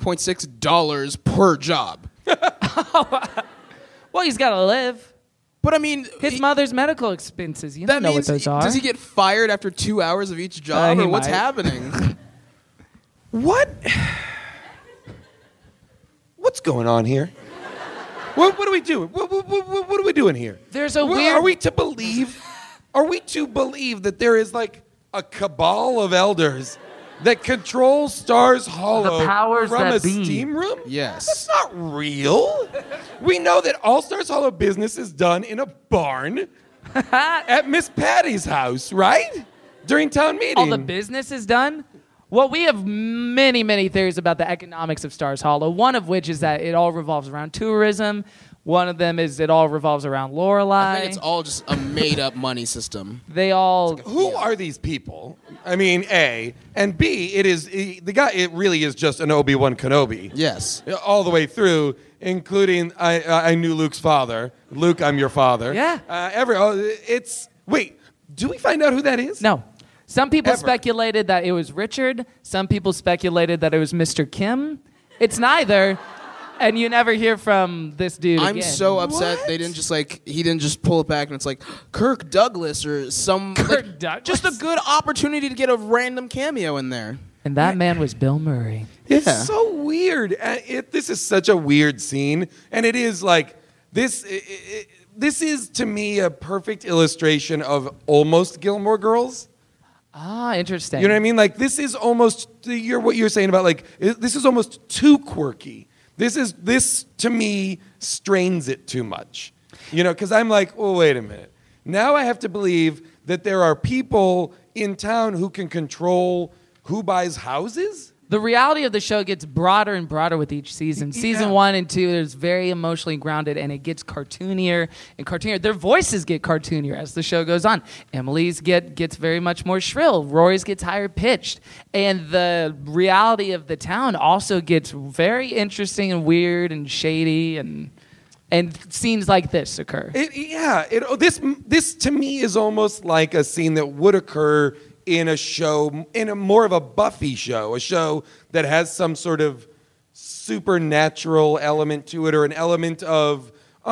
$16.6 per job. Well, he's got to live. But I mean, his mother's medical expenses. You don't know what those are. Does he get fired after 2 hours of each job, or what's happening? What's going on here? What are we doing? What are we doing here? There's a weird... Are we to believe Are we to believe that there is like a cabal of elders that control Stars Hollow The powers from that a be. steam room? Yes. That's not real. We know that all Stars Hollow business is done in a barn at Miss Patty's house, right? During town meeting. All the business is done? Well, we have many, many theories about the economics of Stars Hollow. One of which is that it all revolves around tourism. One of them is it all revolves around Lorelai. I think it's all just a made-up money system. They all... Who are these people? I mean, A. And B, the guy, it really is just an Obi-Wan Kenobi. Yes. All the way through, including I knew Luke's father. Luke, I'm your father. Yeah. Wait, do we find out who that is? No. Some people Ever. speculated that it was Richard. Some people speculated that it was Mr. Kim. It's neither. And you never hear from this dude I'm again. so upset they didn't just he didn't just pull it back and it's like Kirk Douglas or some Douglas. Just a good opportunity to get a random cameo in there. And that man was Bill Murray. It's so weird. This is such a weird scene. And it is like, this is to me a perfect illustration of almost Gilmore Girls. Ah, interesting. You know what I mean? Like, this is almost, what you're saying about, like, this is almost too quirky. This to me strains it too much. You know, because I'm like, oh, wait a minute. Now I have to believe that there are people in town who can control who buys houses? The reality of the show gets broader and broader with each season. Season 1 and 2 is very emotionally grounded, and it gets cartoonier and cartoonier. Their voices get cartoonier as the show goes on. Emily's gets very much more shrill. Rory's gets higher pitched. And the reality of the town also gets very interesting and weird and shady, and scenes like this occur. This to me is almost like a scene that would occur in a show, in a more of a Buffy show, a show that has some sort of supernatural element to it, or an element of,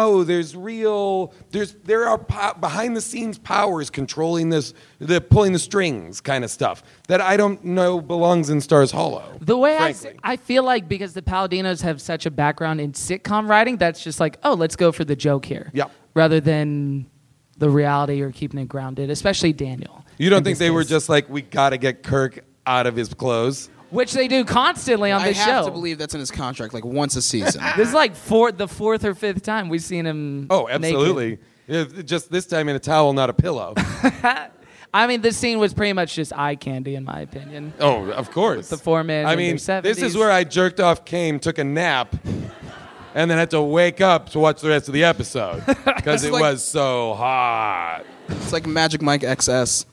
there are behind the scenes powers controlling this, pulling the strings kind of stuff that I don't know belongs in Stars Hollow. The way frankly. I feel like because the Paladinos have such a background in sitcom writing, that's just like, let's go for the joke here. Yep. Rather than the reality or keeping it grounded, especially Daniel. You don't think they were just like, we got to get Kirk out of his clothes? Which they do constantly on this show. I have to believe that's in his contract, like once a season. This is like the fourth or fifth time we've seen him. Oh, absolutely. Just this time in a towel, not a pillow. I mean, this scene was pretty much just eye candy, in my opinion. Oh, of course. With the foreman. I mean, this is where I jerked off, took a nap, and then had to wake up to watch the rest of the episode because it was so hot. It's like Magic Mike XS.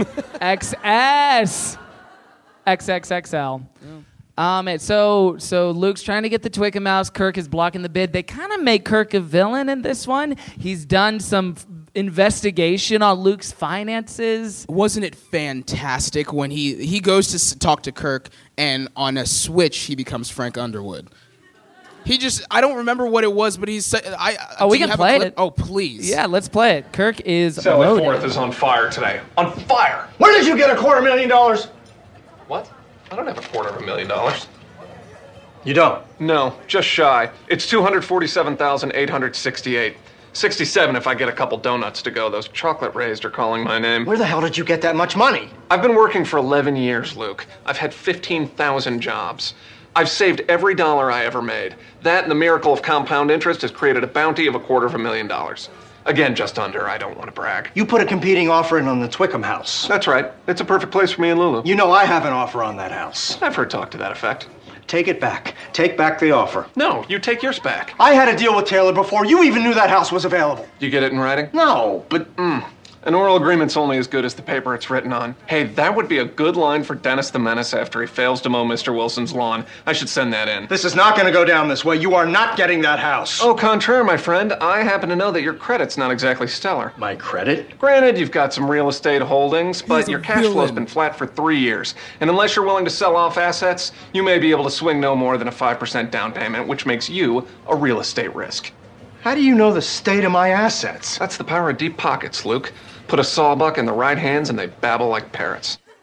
XS. XXXL. Yeah. So Luke's trying to get the Twickenham Mouse. Kirk is blocking the bid. They kind of make Kirk a villain in this one. He's done some investigation on Luke's finances. Wasn't it fantastic when he goes to talk to Kirk, and on a switch he becomes Frank Underwood? I don't remember what it was, but we can play it. Oh, please. Yeah, let's play it. Kirk is Sally loaded. Forth is on fire today. On fire! Where did you get $250,000? What? I don't have $250,000. You don't? No, just shy. It's 247,868. 67 if I get a couple donuts to go. Those chocolate raised are calling my name. Where the hell did you get that much money? I've been working for 11 years, Luke. I've had 15,000 jobs. I've saved every dollar I ever made. That and the miracle of compound interest has created a bounty of $250,000. Again, just under. I don't want to brag. You put a competing offer in on the Twickenham house. That's right. It's a perfect place for me and Lulu. You know I have an offer on that house. I've heard talk to that effect. Take it back. Take back the offer. No, you take yours back. I had a deal with Taylor before you even knew that house was available. You get it in writing? No, but... An oral agreement's only as good as the paper it's written on. Hey, that would be a good line for Dennis the Menace after he fails to mow Mr. Wilson's lawn. I should send that in. This is not going to go down this way. You are not getting that house. Au contraire, my friend. I happen to know that your credit's not exactly stellar. My credit? Granted, you've got some real estate holdings, but your cash flow's been flat for 3 years. And unless you're willing to sell off assets, you may be able to swing no more than a 5% down payment, which makes you a real estate risk. How do you know the state of my assets? That's the power of deep pockets, Luke. Put a sawbuck in the right hands and they babble like parrots.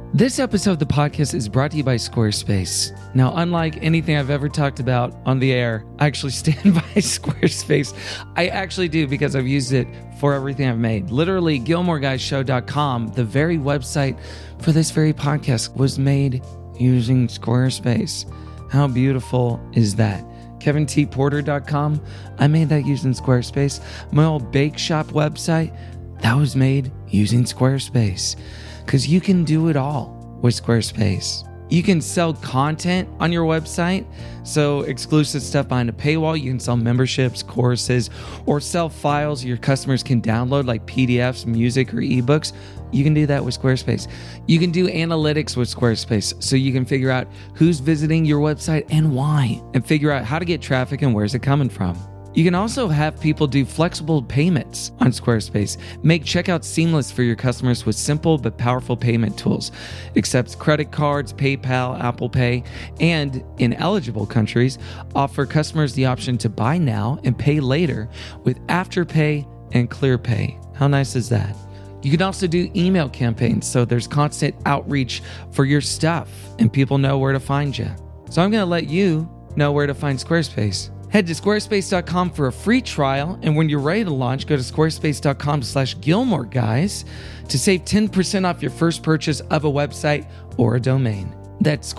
This episode of the podcast is brought to you by Squarespace. Now, unlike anything I've ever talked about on the air, I actually stand by Squarespace. I actually do because I've used it for everything I've made. Literally, GilmoreGuysShow.com, the very website for this very podcast, was made using Squarespace. How beautiful is that? KevinTPorter.com, I made that using Squarespace. My old bake shop website, that was made using Squarespace. Because you can do it all with Squarespace. You can sell content on your website, so exclusive stuff behind a paywall. You can sell memberships, courses, or sell files your customers can download like PDFs, music, or ebooks. You can do that with Squarespace. You can do analytics with Squarespace, so you can figure out who's visiting your website and why, and figure out how to get traffic and where's it coming from. You can also have people do flexible payments on Squarespace. Make checkout seamless for your customers with simple but powerful payment tools. Accepts credit cards, PayPal, Apple Pay, and in eligible countries, offer customers the option to buy now and pay later with Afterpay and ClearPay. How nice is that? You can also do email campaigns, so there's constant outreach for your stuff and people know where to find you. So I'm going to let you know where to find Squarespace. Head to squarespace.com for a free trial, and when you're ready to launch, go to squarespace.com/GilmoreGuys to save 10% off your first purchase of a website or a domain. That's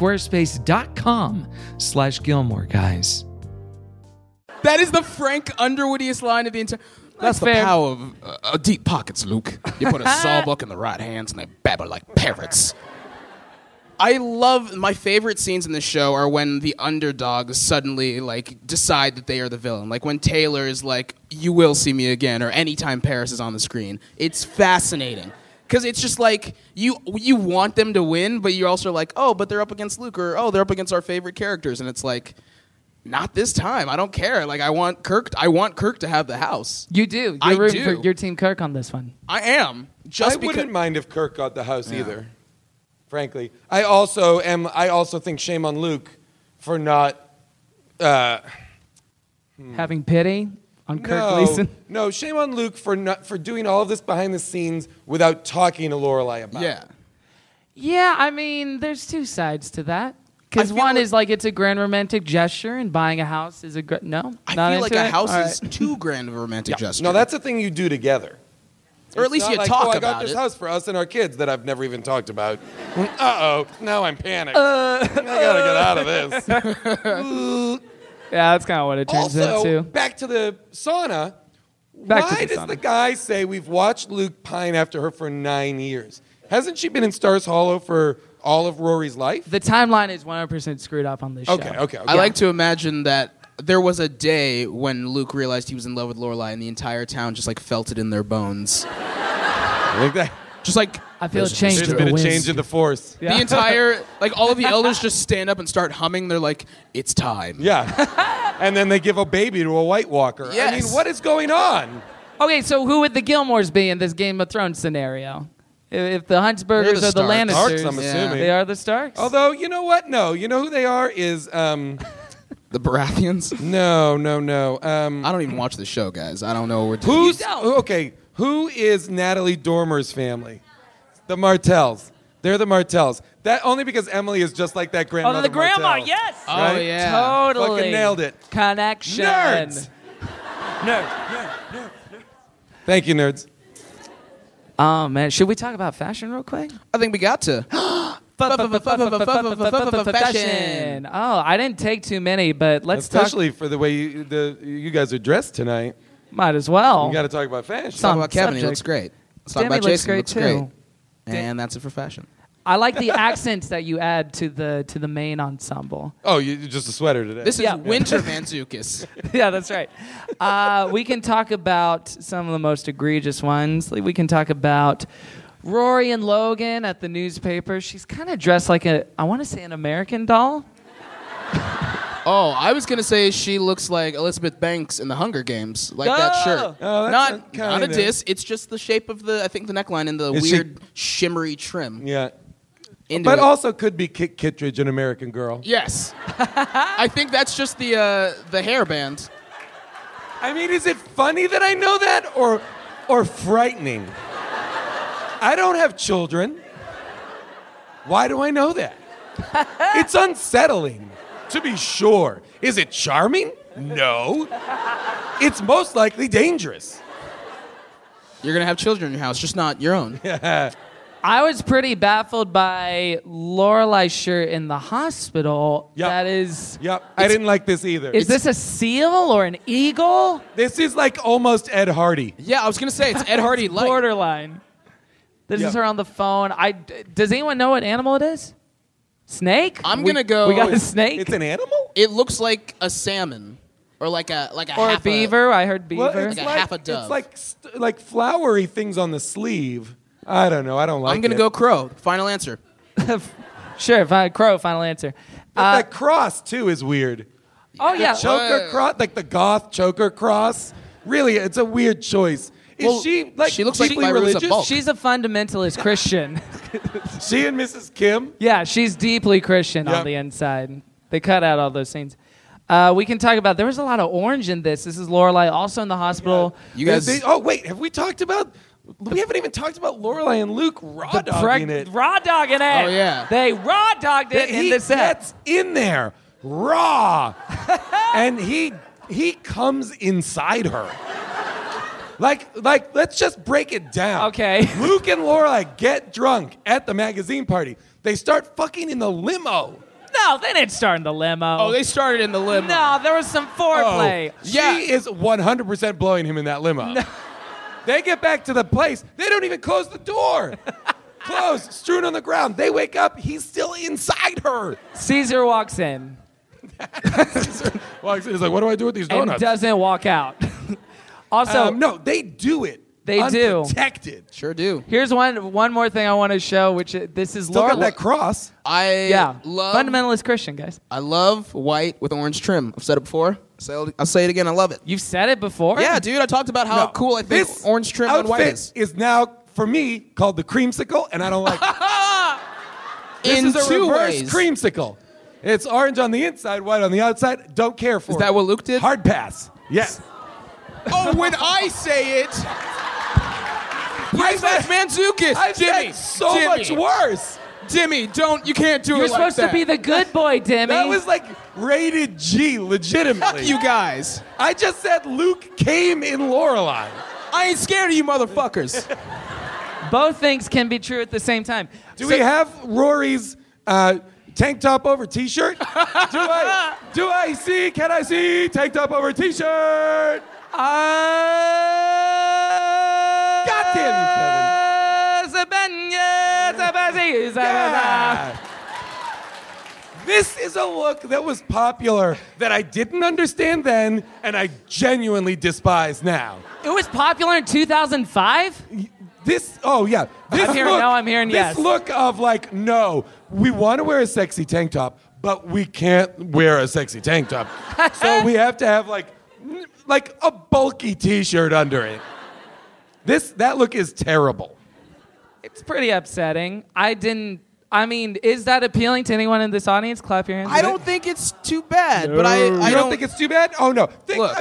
squarespace.com/GilmoreGuys. That is the Frank Underwoodiest line of the entire... That's the fair. power of deep pockets, Luke. You put a sawbuck in the right hands and they babble like parrots. I love, my favorite scenes in this show are when the underdogs suddenly, like, decide that they are the villain. Like when Taylor is like, you will see me again, or anytime Paris is on the screen. It's fascinating. Because it's just like, you want them to win, but you're also like, oh, but they're up against Luke, or oh, they're up against our favorite characters. And it's like, not this time. I don't care. Like, I want Kirk to have the house. You do. You're rooting for your Team Kirk on this one. I am. I wouldn't mind if Kirk got the house either. Frankly, I also think shame on Luke for not having pity on Kirk Gleason. No, shame on Luke for doing all of this behind the scenes without talking to Lorelai about it. Yeah, I mean, there's two sides to that. Because one is like it's a grand romantic gesture, and buying a house is a no. I feel like a house is too grand of a romantic gesture. No, that's a thing you do together. Or at least you talk about it. I got this house for us and our kids that I've never even talked about. Uh-oh, now I'm panicked. I gotta get out of this. Yeah, that's kind of what it turns into. Back to the sauna. Why does the guy say we've watched Luke pine after her for 9 years? Hasn't she been in Stars Hollow for all of Rory's life? The timeline is 100% screwed up on this show. Okay. I like to imagine that there was a day when Luke realized he was in love with Lorelai, and the entire town just like felt it in their bones. Like that. Just like I feel a change. There's been a change in the force. Yeah. The entire, like all of the elders just stand up and start humming. They're like, "It's time." Yeah. And then they give a baby to a White Walker. Yes. I mean, what is going on? Okay, so who would the Gilmores be in this Game of Thrones scenario? If the Huntsburgers or the Lannisters, Starks, I'm assuming. They are the Starks. Although, you know what? No, you know who they are is the Baratheons. No. I don't even watch the show, guys. I don't know what. Who is Natalie Dormer's family? The Martells. They're the Martells. That only because Emily is just like that grandmother. Oh, the grandma, Martell. yes. Right? Oh yeah, totally. Fucking nailed it. Connection. Nerds. Nerd. Thank you, nerds. Oh man, should we talk about fashion real quick? I think we got to. Fashion. Oh, I didn't take too many, but let's Especially for the way you guys are dressed tonight. Might as well. You got to talk about fashion. Let's talk about Kevin. He looks great. Let's talk about Jason. He looks great. Too. And that's it for fashion. I like the accents that you add to the main ensemble. Oh, you're just a sweater today. This is Winter Manzukis. Yeah, that's right. We can talk about some of the most egregious ones. We can talk about Rory and Logan at the newspaper. She's kind of dressed like an American doll. Oh, I was gonna say she looks like Elizabeth Banks in the Hunger Games, like that shirt. Oh, not a diss. It's just the shape of the neckline and the weird shimmery trim. Yeah. But also could be Kit Kittredge, an American Girl. Yes. I think that's just the hairband. I mean, is it funny that I know that or frightening? I don't have children. Why do I know that? It's unsettling, to be sure. Is it charming? No. It's most likely dangerous. You're going to have children in your house, just not your own. I was pretty baffled by Lorelai's shirt in the hospital. Yep. That is... Yep, I didn't like this either. Is this a seal or an eagle? This is like almost Ed Hardy. Yeah, I was going to say, it's Ed Hardy light. Borderline. This is her on the phone. Does anyone know what animal it is? Snake? I'm going to go... We got a snake? It's an animal? It looks like a salmon. Or like a or half a beaver. I heard beaver. Well, like a half a dove. It's like flowery things on the sleeve. I don't know. I don't like it. I'm going to go crow. Final answer. Sure, crow, final answer. But that cross, too, is weird. Oh, yeah. The choker cross, like the goth choker cross. Really, it's a weird choice. Is she like she looks like deeply Fairuza religious? Balk. She's a fundamentalist Christian. She and Mrs. Kim? Yeah, she's deeply Christian on the inside. They cut out all those scenes. We can talk about, there was a lot of orange in this. This is Lorelai also in the hospital. Yeah. You guys... oh, wait, have we talked about... We haven't even talked about Lorelai and Luke raw dogging it. Raw dogging it. Oh, yeah. They raw dogged it in the set. Gets in there raw. And he comes inside her. Like, let's just break it down. Okay. Luke and Lorelai get drunk at the magazine party. They start fucking in the limo. No, they didn't start in the limo. Oh, they started in the limo. No, there was some foreplay. She is 100% blowing him in that limo. No. They get back to the place. They don't even close the door. Closed, strewn on the ground. They wake up. He's still inside her. Caesar walks in. He's like, what do I do with these donuts? And doesn't walk out. Also, no, they do it. They do. Unprotected. Sure do. Here's one more thing I want to show, which this is Still got that cross. Love fundamentalist Christian, guys. I love white with orange trim. I've said it before. I'll say it again. I love it. You've said it before? Yeah, dude. I talked about how cool I think orange trim on white is now, for me, called the creamsicle, and I don't like it. This is a reverse creamsicle. It's orange on the inside, white on the outside. Don't care for it. Is that what Luke did? Hard pass. Yes. Oh, when I say it... Where's that Manzukis? I've said so much worse. Jimmy, you can't do You're it like that. You're supposed to be the good boy, Dimmy. That was like rated G, legitimately. Fuck you guys. I just said Luke came in Lorelai. I ain't scared of you motherfuckers. Both things can be true at the same time. Do we have Rory's tank top over t-shirt? Can I see tank top over t-shirt? God damn you, Kevin. Yeah. This is a look that was popular that I didn't understand then and I genuinely despise now. It was popular in 2005? I'm hearing yes. This look of like, no, we want to wear a sexy tank top, but we can't wear a sexy tank top. So we have to have like a bulky t-shirt under it. That look is terrible. It's pretty upsetting. Is that appealing to anyone in this audience? Clap your hands. I don't think it's too bad, but I don't think it's too bad? Oh, no.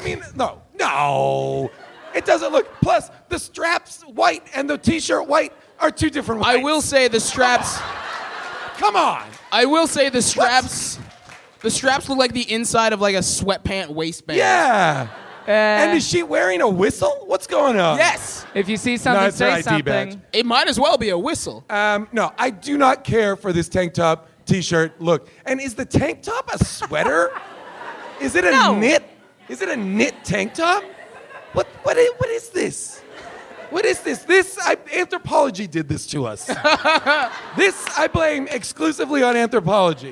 No. It doesn't look. Plus, the straps white and the t-shirt white are two different whites. I will say the straps. Come on. I will say the straps. What? The straps look like the inside of like a sweatpant waistband. Yeah. And is she wearing a whistle? What's going on? Yes. If you see something, say something. Badge. It might as well be a whistle. No, I do not care for this tank top, t-shirt look. And is the tank top a sweater? Is it a knit? Is it a knit tank top? What is this? What is this? Anthropology did this to us. This I blame exclusively on Anthropology.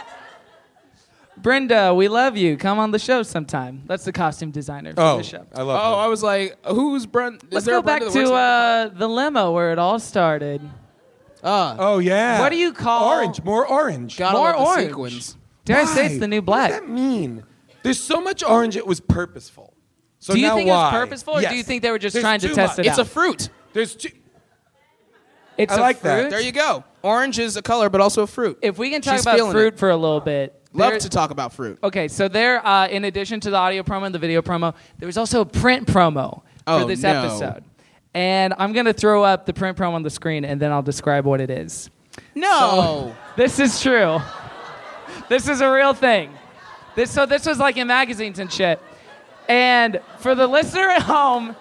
Brenda, we love you. Come on the show sometime. That's the costume designer for the show. I love her. I was like, who's Brenda? Let's go back to the limo where it all started. Oh, yeah. What do you call... Orange. More orange. More orange. Sequins. Dare I say it's the new black? What does that mean? There's so much orange, it was purposeful. So do you now think why? it was purposeful, or yes. do you think they were just There's trying to test it out? It's a fruit. There's two... It's I a like fruit? that. There you go. Orange is a color, but also a fruit. If we can talk about fruit for a little bit. Love to talk about fruit. Okay, so there, in addition to the audio promo and the video promo, there was also a print promo for this episode. And I'm going to throw up the print promo on the screen, and then I'll describe what it is. No. This is true. This is a real thing. This was like in magazines and shit. And for the listener at home,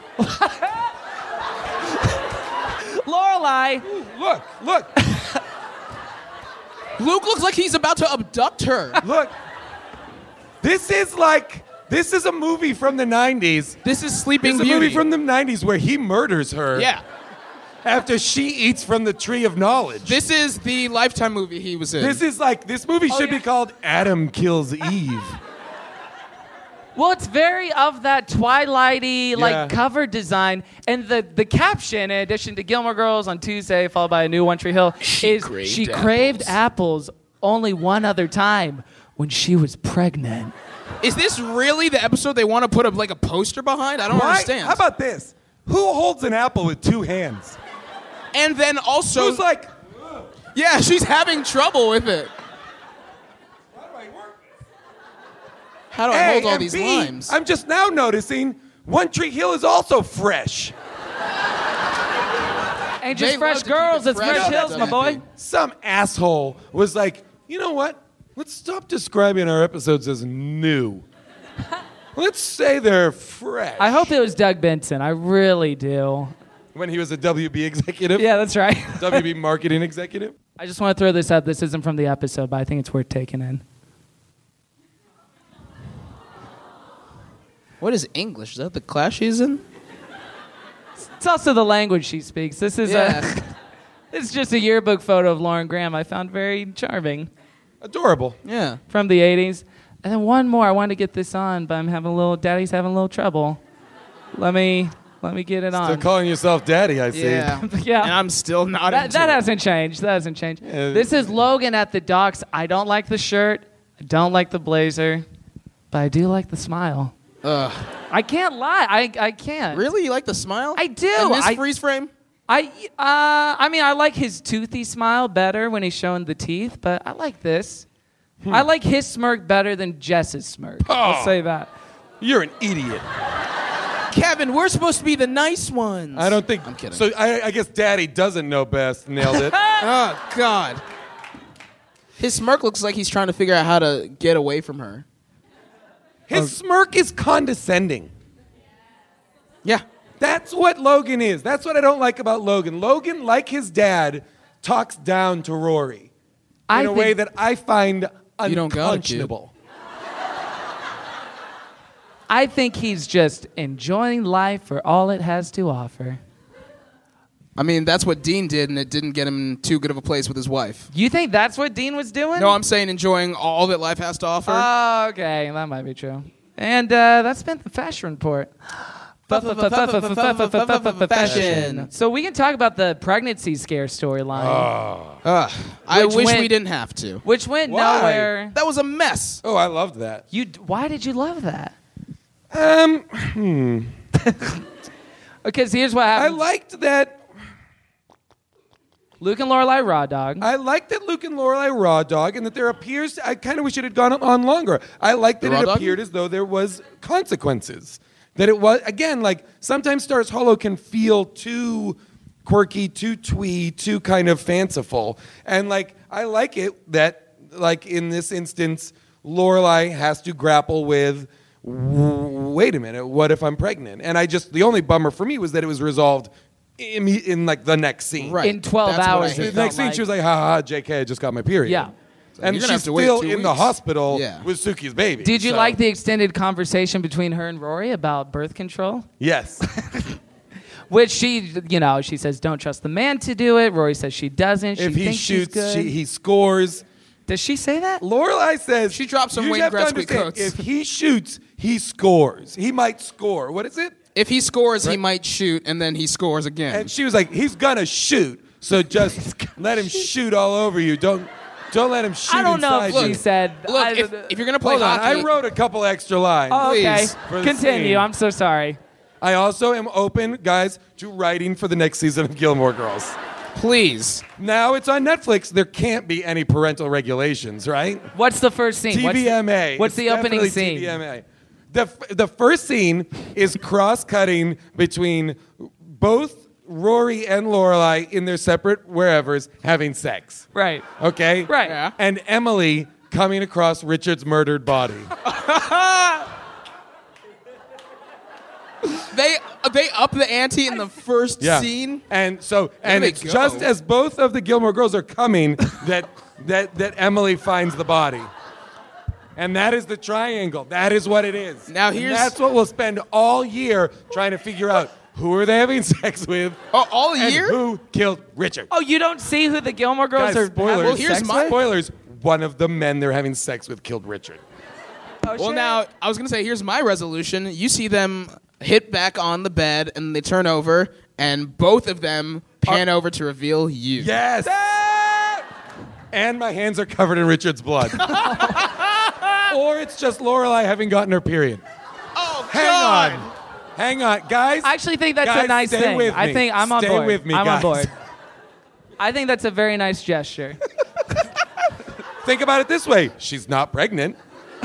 Lorelai. Look. Luke looks like he's about to abduct her. Look. This is a movie from the 90s. This is Sleeping Beauty. Beauty. It's a movie from the 90s where he murders her. Yeah. After she eats from the tree of knowledge. This is the Lifetime movie he was in. This movie should be called Adam Kills Eve. Well, it's very of that Twilighty cover design, and the caption, in addition to Gilmore Girls on Tuesday, followed by a new One Tree Hill, she craved apples only one other time when she was pregnant. Is this really the episode they want to put a poster behind? I don't understand. How about this? Who holds an apple with two hands? And then also, who's like, yeah, she's having trouble with it. How do I hold all these limes? I'm just now noticing One Tree Hill is also fresh. Ain't just fresh girls, it's fresh hills, my boy. Some asshole was like, you know what? Let's stop describing our episodes as new. Let's say they're fresh. I hope it was Doug Benson. I really do. When he was a WB executive? Yeah, that's right. WB marketing executive? I just want to throw this out. This isn't from the episode, but I think it's worth taking in. What is English? Is that the class she's in? It's also the language she speaks. This is this is just a yearbook photo of Lauren Graham I found very charming. Adorable. Yeah. From the 80s. And then one more. I wanted to get this on, but Daddy's having a little trouble. Let me get it on. Still calling yourself daddy, I see. Yeah. And I'm still not into that it. hasn't changed. That hasn't changed. This is Logan at the docks. I don't like the shirt. I don't like the blazer. But I do like the smile. I can't lie. I can't. Really? You like the smile? I do. In this freeze frame? I mean, I like his toothy smile better when he's showing the teeth, but I like this. I like his smirk better than Jess's smirk. I'll say that. You're an idiot. Kevin, we're supposed to be the nice ones. I don't think. I'm kidding. So I guess Daddy doesn't know best. Nailed it. Oh, God. His smirk looks like he's trying to figure out how to get away from her. His smirk is condescending. Yeah. That's what Logan is. That's what I don't like about Logan. Logan, like his dad, talks down to Rory in a way that I find unconscionable. I think he's just enjoying life for all it has to offer. I mean, that's what Dean did, and it didn't get him too good of a place with his wife. You think that's what Dean was doing? No, I'm saying enjoying all that life has to offer. Oh, okay. That might be true. And that's been the Fashion Report. Fashion. So we can talk about the pregnancy scare storyline. I wish we didn't have to. Which went Why? nowhere. That was a mess. Oh, I loved that. Why did you love that? Because here's what happened. I liked that. Luke and Lorelai raw dog. I like that Luke and Lorelai raw dog, and that there appears. I kind of wish it had gone on longer. I like that it appeared as though there was consequences. That it was again like sometimes Stars Hollow can feel too quirky, too twee, too kind of fanciful, and like I like it that like in this instance, Lorelai has to grapple with. Wait a minute, what if I'm pregnant? And the only bummer for me was that it was resolved in like the next scene. Right. In 12 hours. The next scene, she was like, ha, JK, I just got my period. Yeah. And she's still in the hospital with Suki's baby. Did you like the extended conversation between her and Rory about birth control? Yes. Which she says, don't trust the man to do it. Rory says she doesn't. If he shoots, he scores. Does she say that? Lorelai says she drops some you Wayne have to Gretzky understand, quotes. If he shoots, he scores. He might score. What is it? If he scores, he might shoot, and then he scores again. And she was like, he's gonna shoot, so just let him shoot all over you. Don't let him shoot. I don't know inside if you. she said. Look, if you're gonna play hockey, I wrote a couple extra lines. Oh, okay. Please, for the Continue. scene. I'm so sorry. I also am open, guys, to writing for the next season of Gilmore Girls. Please. Now it's on Netflix. There can't be any parental regulations, right? What's the first scene? TVMA. What's the opening scene? TVMA. The first scene is cross-cutting between both Rory and Lorelai in their separate wherevers having sex. Right. Okay? Right. Yeah. And Emily coming across Richard's murdered body. They up the ante in the first scene. And it's just as both of the Gilmore Girls are coming that Emily finds the body. And that is the triangle. That is what it is. Now and that's what we'll spend all year trying to figure out. Who are they having sex with? Oh, all year? Who killed Richard? Oh, you don't see who the Gilmore Girls Guys, are spoilers. having sex with? Spoilers. One of the men they're having sex with killed Richard. Oh, well, now, I was going to say, here's my resolution. You see them hit back on the bed, and they turn over, and both of them pan over to reveal you. Yes! And my hands are covered in Richard's blood. Or it's just Lorelai having gotten her period. Oh, Hang on, guys. I actually think that's a nice stay thing. With me. I think I'm on stay board. With me, I'm guys. on board. I think that's a very nice gesture. Think about it this way. She's not pregnant.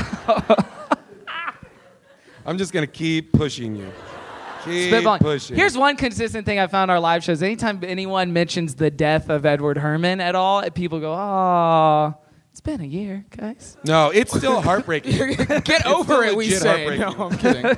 I'm just going to keep pushing you. Keep Spitballing. pushing. Here's one consistent thing I found on our live shows. Anytime anyone mentions the death of Edward Herman at all, people go, "Oh, it's been a year, guys." No, it's still heartbreaking. Get over it, we say. No, I'm kidding.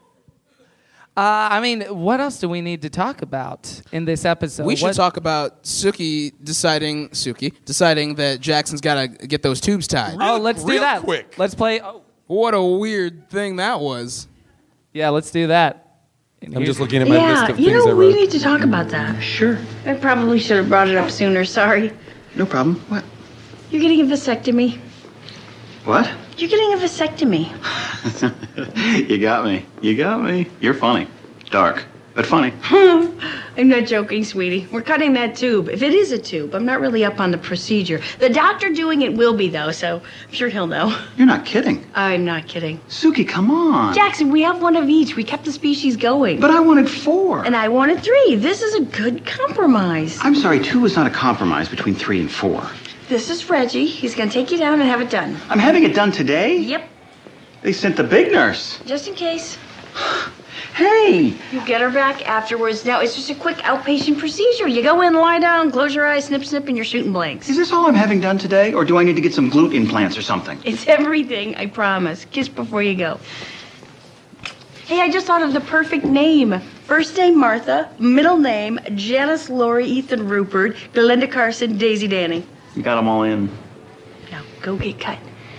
I mean, what else do we need to talk about in this episode? We should talk about Suki deciding that Jackson's got to get those tubes tied. Let's do that. Quick. Let's play. What a weird thing that was. Yeah, let's do that. I'm just looking at my list of things I wrote. We need to talk about that. Sure. I probably should have brought it up sooner. Sorry. No problem. What? You're getting a vasectomy. What? You're getting a vasectomy. You got me. You got me. You're funny. Dark, but funny. I'm not joking, sweetie. We're cutting that tube. If it is a tube, I'm not really up on the procedure. The doctor doing it will be, though, so I'm sure he'll know. You're not kidding. I'm not kidding. Suki, come on. Jackson, we have one of each. We kept the species going. But I wanted 4. And I wanted 3. This is a good compromise. I'm sorry, 2 is not a compromise between 3 and 4. This is Reggie. He's going to take you down and have it done. I'm having it done today? Yep. They sent the big nurse. Just in case. Hey! You get her back afterwards. Now, it's just a quick outpatient procedure. You go in, lie down, close your eyes, snip, snip, and you're shooting blanks. Is this all I'm having done today, or do I need to get some glute implants or something? It's everything, I promise. Kiss before you go. Hey, I just thought of the perfect name. First name, Martha. Middle name, Janice, Lori, Ethan, Rupert, Glenda, Carson, Daisy, Danny. You got them all in. Now, go get cut.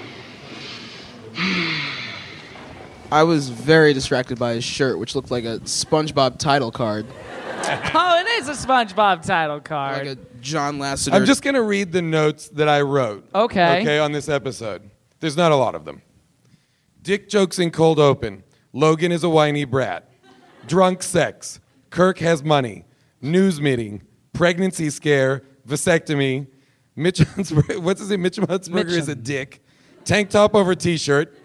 I was very distracted by his shirt, which looked like a SpongeBob title card. Oh, it is a SpongeBob title card. Like a John Lasseter. I'm just going to read the notes that I wrote. Okay, on this episode. There's not a lot of them. Dick jokes in cold open. Logan is a whiny brat. Drunk sex. Kirk has money. News meeting. Pregnancy scare. Vasectomy. Mitch Huntsberger, what's his name? Mitch Huntsberger is a dick. Tank top over t-shirt.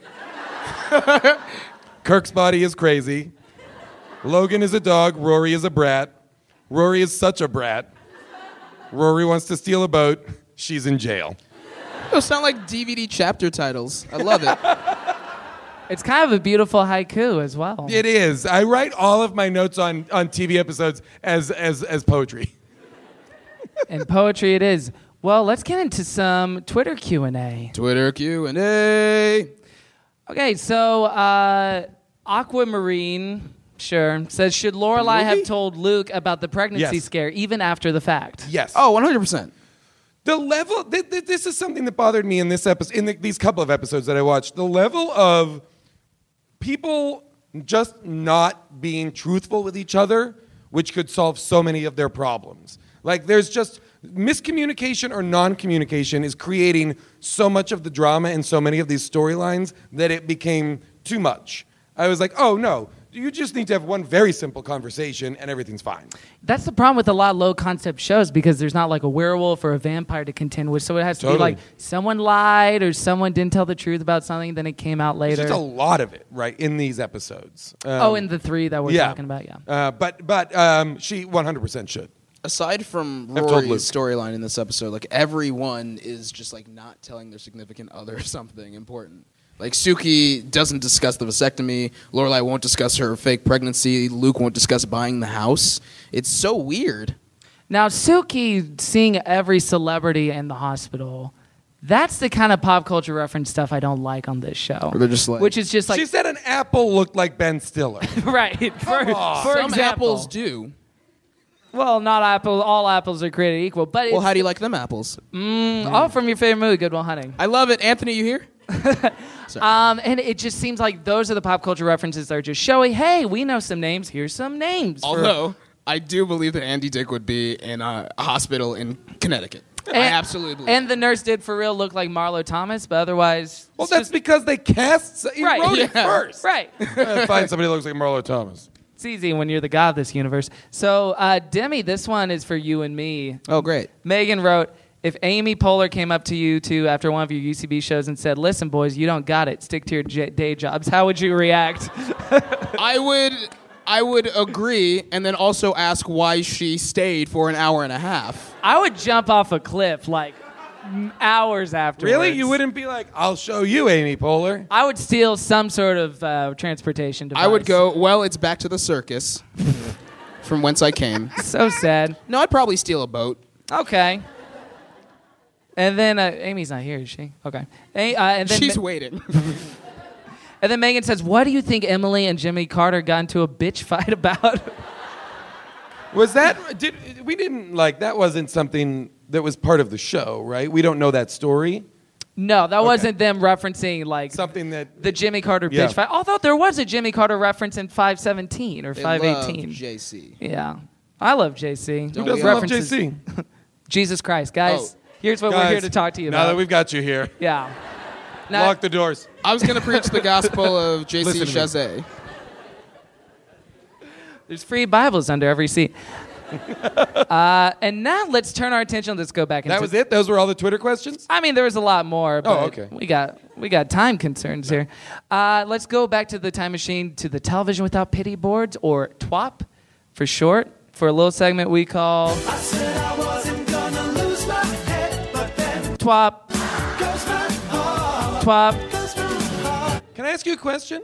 Kirk's body is crazy. Logan is a dog. Rory is a brat. Rory is such a brat. Rory wants to steal a boat. She's in jail. Those sound like DVD chapter titles. I love it. It's kind of a beautiful haiku as well. It is. I write all of my notes on TV episodes as poetry. And poetry it is. Well, let's get into some Twitter Q&A. Twitter Q&A. Okay, so Aquamarine, says, should Lorelai have told Luke about the pregnancy scare even after the fact? Yes. Oh, 100%. The level, this is something that bothered me in this episode, these couple of episodes that I watched. The level of people just not being truthful with each other, which could solve so many of their problems. Like, there's just miscommunication or non-communication is creating so much of the drama and so many of these storylines that it became too much. I was like, oh, no. You just need to have one very simple conversation and everything's fine. That's the problem with a lot of low-concept shows because there's not like a werewolf or a vampire to contend with, so it has to be like someone lied or someone didn't tell the truth about something, then it came out later. There's just a lot of it, right, in these episodes. In the 3 that we're talking about, yeah. But she 100% should. Aside from Rory's storyline in this episode, like everyone is just like not telling their significant other something important. Like Suki doesn't discuss the vasectomy. Lorelai won't discuss her fake pregnancy. Luke won't discuss buying the house. It's so weird. Now, Suki seeing every celebrity in the hospital, that's the kind of pop culture reference stuff I don't like on this show. They're just like, which is just like she said an apple looked like Ben Stiller. right. For some example, apples do. Well, not apples. All apples are created equal. But Well, how do you like them apples? Oh, from your favorite movie, Good Will Hunting. I love it. Anthony, you here? And it just seems like those are the pop culture references that are just showing, hey, we know some names. Here's some names. Although, I do believe that Andy Dick would be in a hospital in Connecticut. I absolutely believe And the nurse did for real look like Marlo Thomas, but otherwise... Well, that's because they cast... He Right, wrote it yeah. first. Right. Find somebody who looks like Marlo Thomas. It's easy when you're the god of this universe. So, Demi, this one is for you and me. Oh, great. Megan wrote, if Amy Poehler came up to you two after one of your UCB shows and said, listen, boys, you don't got it. Stick to your day jobs. How would you react? I would agree and then also ask why she stayed for an hour and a half. I would jump off a cliff like hours afterwards. Really? You wouldn't be like, I'll show you, Amy Poehler? I would steal some sort of transportation device. I would go, well, it's back to the circus from whence I came. So sad. No, I'd probably steal a boat. Okay. And then Amy's not here, is she? Okay. And then She's waiting. And then Megan says, what do you think Emily and Jimmy Carter got into a bitch fight about? Was that... we didn't, like, that wasn't something that was part of the show, right? We don't know that story. No, that wasn't them referencing, like... Something that... The Jimmy Carter bitch fight. Although there was a Jimmy Carter reference in 517 or 518. JC. Yeah. I love JC. Who doesn't love JC? Jesus Christ. Guys, here's what we're here to talk to you about. Now that we've got you here. Yeah. Lock the doors. I was going to preach the gospel of Listen JC to me. Chazet. There's free Bibles under every seat. And now let's turn our attention. Let's go back. That was it? Those were all the Twitter questions? I mean, there was a lot more. But okay. We got time concerns here. Let's go back to the time machine to the Television Without Pity boards, or TWAP for short, for a little segment we call I said I wasn't gonna lose my head, but then TWAP. goes my heart. TWAP. Goes my heart. Can I ask you a question?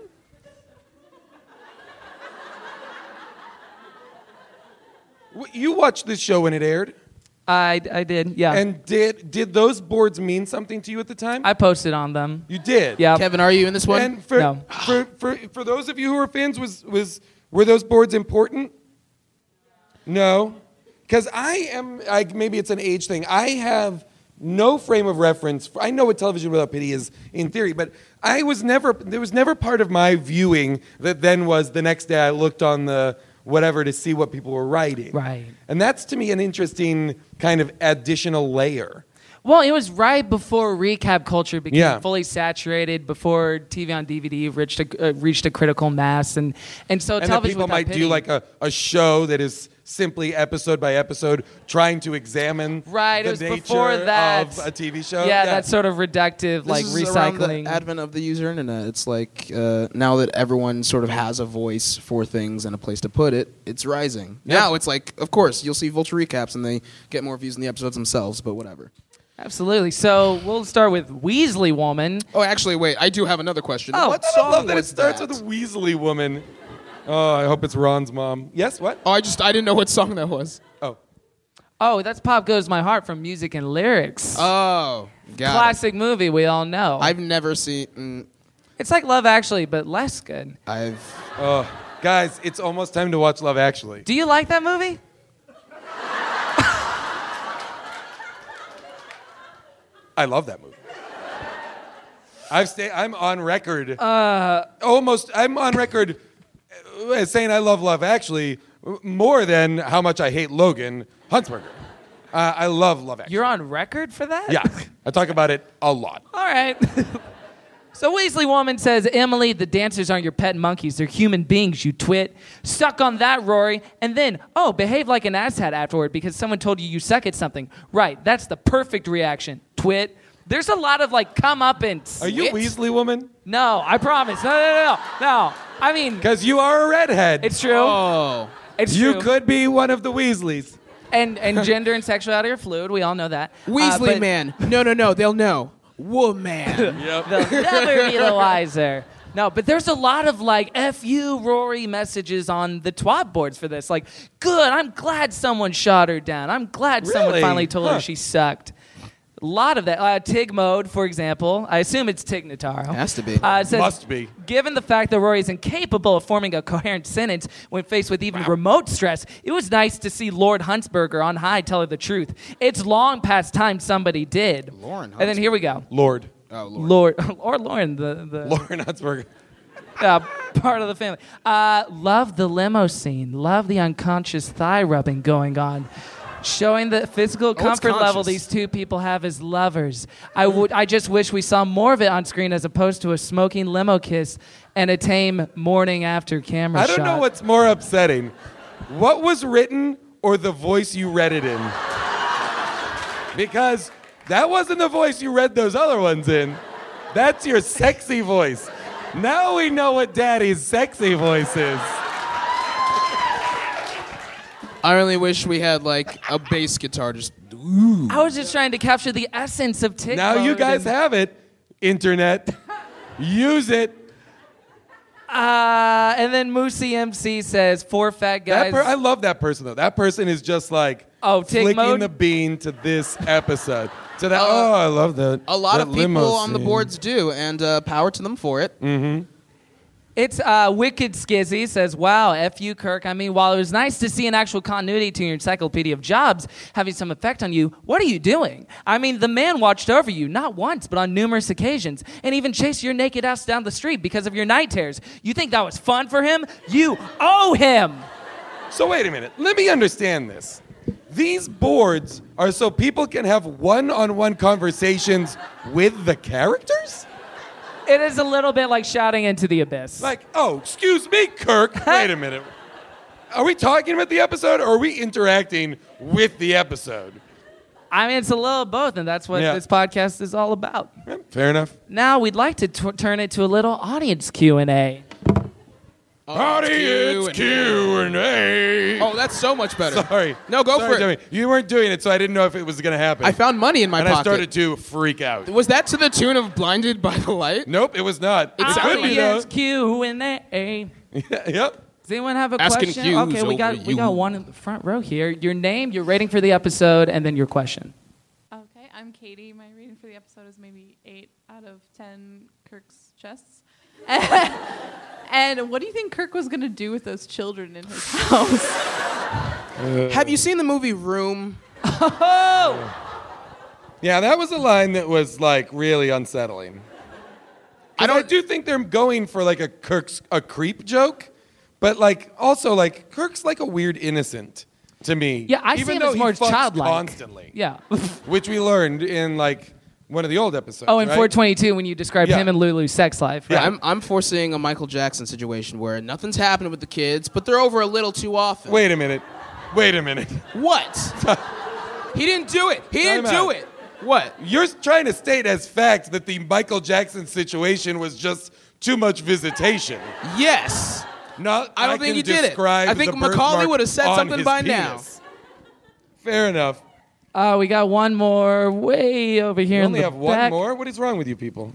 You watched this show when it aired? I did, yeah. And did those boards mean something to you at the time? I posted on them. You did? Yeah. Kevin, are you in this one? And for those of you who were fans, were those boards important? No? Because maybe it's an age thing. I have no frame of reference. I know what Television Without Pity is in theory, but there was never part of my viewing that then was the next day I looked on the whatever to see what people were writing. Right. And that's to me an interesting kind of additional layer. Well, it was right before recap culture became Yeah. fully saturated, before TV on DVD reached a critical mass, and so And that Television people Without might Pity, do like a show that is simply episode by episode trying to examine Right, the it was nature before that. of a TV show. Yeah, that sort of reductive, This like is around recycling. the advent of the user internet. It's like now that everyone sort of has a voice for things and a place to put it, it's rising. Yep. Now it's like, of course, you'll see Vulture recaps and they get more views than the episodes themselves, but whatever. Absolutely. So we'll start with Weasley Woman. Oh, actually, wait. I do have another question. Oh, what I song love that it was starts that? with a Weasley woman. Oh, I hope it's Ron's mom. Yes, what? Oh, I didn't know what song that was. Oh, that's Pop Goes My Heart from Music and Lyrics. Oh, got Classic movie we all know. I've never seen. It's like Love Actually, but less good. Oh, guys, it's almost time to watch Love Actually. Do you like that movie? I love that movie. I'm on record. I'm on record as saying I love Love Actually more than how much I hate Logan Huntsberger. I love Love Actually. You're on record for that? Yeah, I talk about it a lot. All right. So Weasley Woman says, Emily, the dancers aren't your pet monkeys. They're human beings, you twit. Suck on that, Rory. And then, behave like an asshat afterward because someone told you suck at something. Right, that's the perfect reaction. Twit. There's a lot of, comeuppance. Are you Weasley Woman? No, I promise. No. I mean... Because you are a redhead. It's true. Oh. It's you true. could be one of the Weasleys. And gender and sexuality are fluid. We all know that. Weasley but- man. No. They'll know. woman. Yep. They'll never be the wiser. No, but there's a lot of like F you, Rory messages on the twat boards for this. Like, good, I'm glad someone shot her down. I'm glad someone Really? finally told her Huh. she sucked. A lot of that. Tig Mode, for example. I assume it's Tig Notaro. Has to be. It says, Must be. Given the fact that Rory is incapable of forming a coherent sentence when faced with even remote stress, it was nice to see Lord Huntsberger on high tell her the truth. It's long past time somebody did. Lauren And then here we go. Lord. Oh, Lord. Or Lauren, the Lauren Huntsberger. part of the family. Love the limo scene. Love the unconscious thigh rubbing going on. Showing the physical comfort level conscious. these two people have as lovers. I just wish we saw more of it on screen as opposed to a smoking limo kiss and a tame morning after camera I shot. don't know what's more upsetting. What was written or the voice you read it in? Because that wasn't the voice you read those other ones in. That's your sexy voice. Now we know what Daddy's sexy voice is. I really wish we had like a bass guitar just. I was just trying to capture the essence of Tig Now you Mode guys and- have it. Internet. Use it. And then Moosey MC says, 4 fat guys. I love that person, though. That person is just like Tig flicking Mode? the bean to this episode. To that, I love that. A lot that of people limo on the scene. boards do, and power to them for it. Mm-hmm. It's Wicked Skizzy says, wow, F you, Kirk. I mean, while it was nice to see an actual continuity to your encyclopedia of jobs having some effect on you, what are you doing? I mean, the man watched over you, not once, but on numerous occasions, and even chased your naked ass down the street because of your night terrors. You think that was fun for him? You owe him! So wait a minute. Let me understand this. These boards are so people can have one-on-one conversations with the characters? It is a little bit like shouting into the abyss. Like, oh, excuse me, Kirk. Wait a minute. Are we talking about the episode or are we interacting with the episode? I mean, it's a little of both, and that's what this podcast is all about. Fair enough. Now, we'd like to turn it to a little audience Q&A. Audience Q&A. Oh, that's so much better. Sorry. No, go Sorry, for it. Jimmy. You weren't doing it, so I didn't know if it was going to happen. I found money in my and pocket. I started to freak out. Was that to the tune of Blinded by the Light? Nope, it was not. It sounded like Audience Q&A. Yep. Does anyone have a Asking question? Q's Okay, we got over one in the front row here. Your name, your rating for the episode, and then your question. Okay, I'm Katie. My rating for the episode is maybe 8 out of 10 Kirk's chests. And what do you think Kirk was going to do with those children in his house? Have you seen the movie Room? Yeah, that was a line that was like really unsettling. I do think they're going for like a creep joke, but like also like Kirk's like a weird innocent to me. Yeah, I even see him though as more he fucks childlike. constantly. Yeah. Which we learned in like one of the old episodes. Oh, in right? 422 when you described Yeah. him and Lulu's sex life. Yeah, I'm foreseeing a Michael Jackson situation where nothing's happening with the kids, but they're over a little too often. Wait a minute. What? He didn't do it. He didn't Time do out. it. What? You're trying to state as fact that the Michael Jackson situation was just too much visitation. Yes. Not, I don't think can he did it. describe I think the Macaulay birthmark would have said on something his by penis. Fair enough. We got one more way over here You in only the have one back. more? What is wrong with you people?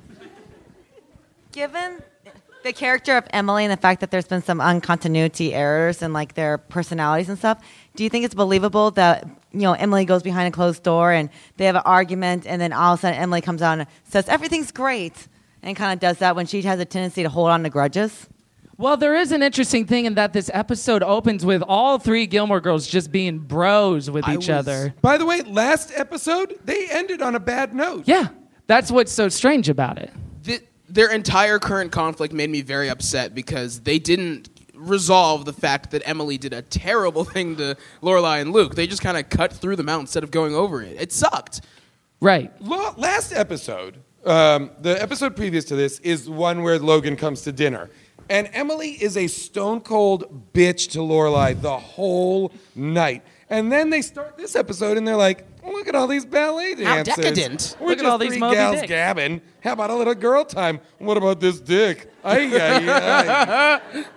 Given the character of Emily and the fact that there's been some uncontinuity errors in like their personalities and stuff, do you think it's believable that Emily goes behind a closed door and they have an argument and then all of a sudden Emily comes out and says everything's great and kind of does that when she has a tendency to hold on to grudges? Well, there is an interesting thing in that this episode opens with all 3 Gilmore Girls just being bros with each other. By the way, last episode, they ended on a bad note. Yeah, that's what's so strange about it. Their entire current conflict made me very upset because they didn't resolve the fact that Emily did a terrible thing to Lorelai and Luke. They just kind of cut through them out instead of going over it. It sucked. Right. Last episode, the episode previous to this, is one where Logan comes to dinner. And Emily is a stone-cold bitch to Lorelai the whole night. And then they start this episode and they're like, look at all these ballet dancers. How decadent. We're Look at just all these 3 Moby gals Dicks. gabbing. How about a little girl time? What about this dick? Ay, ay, ay.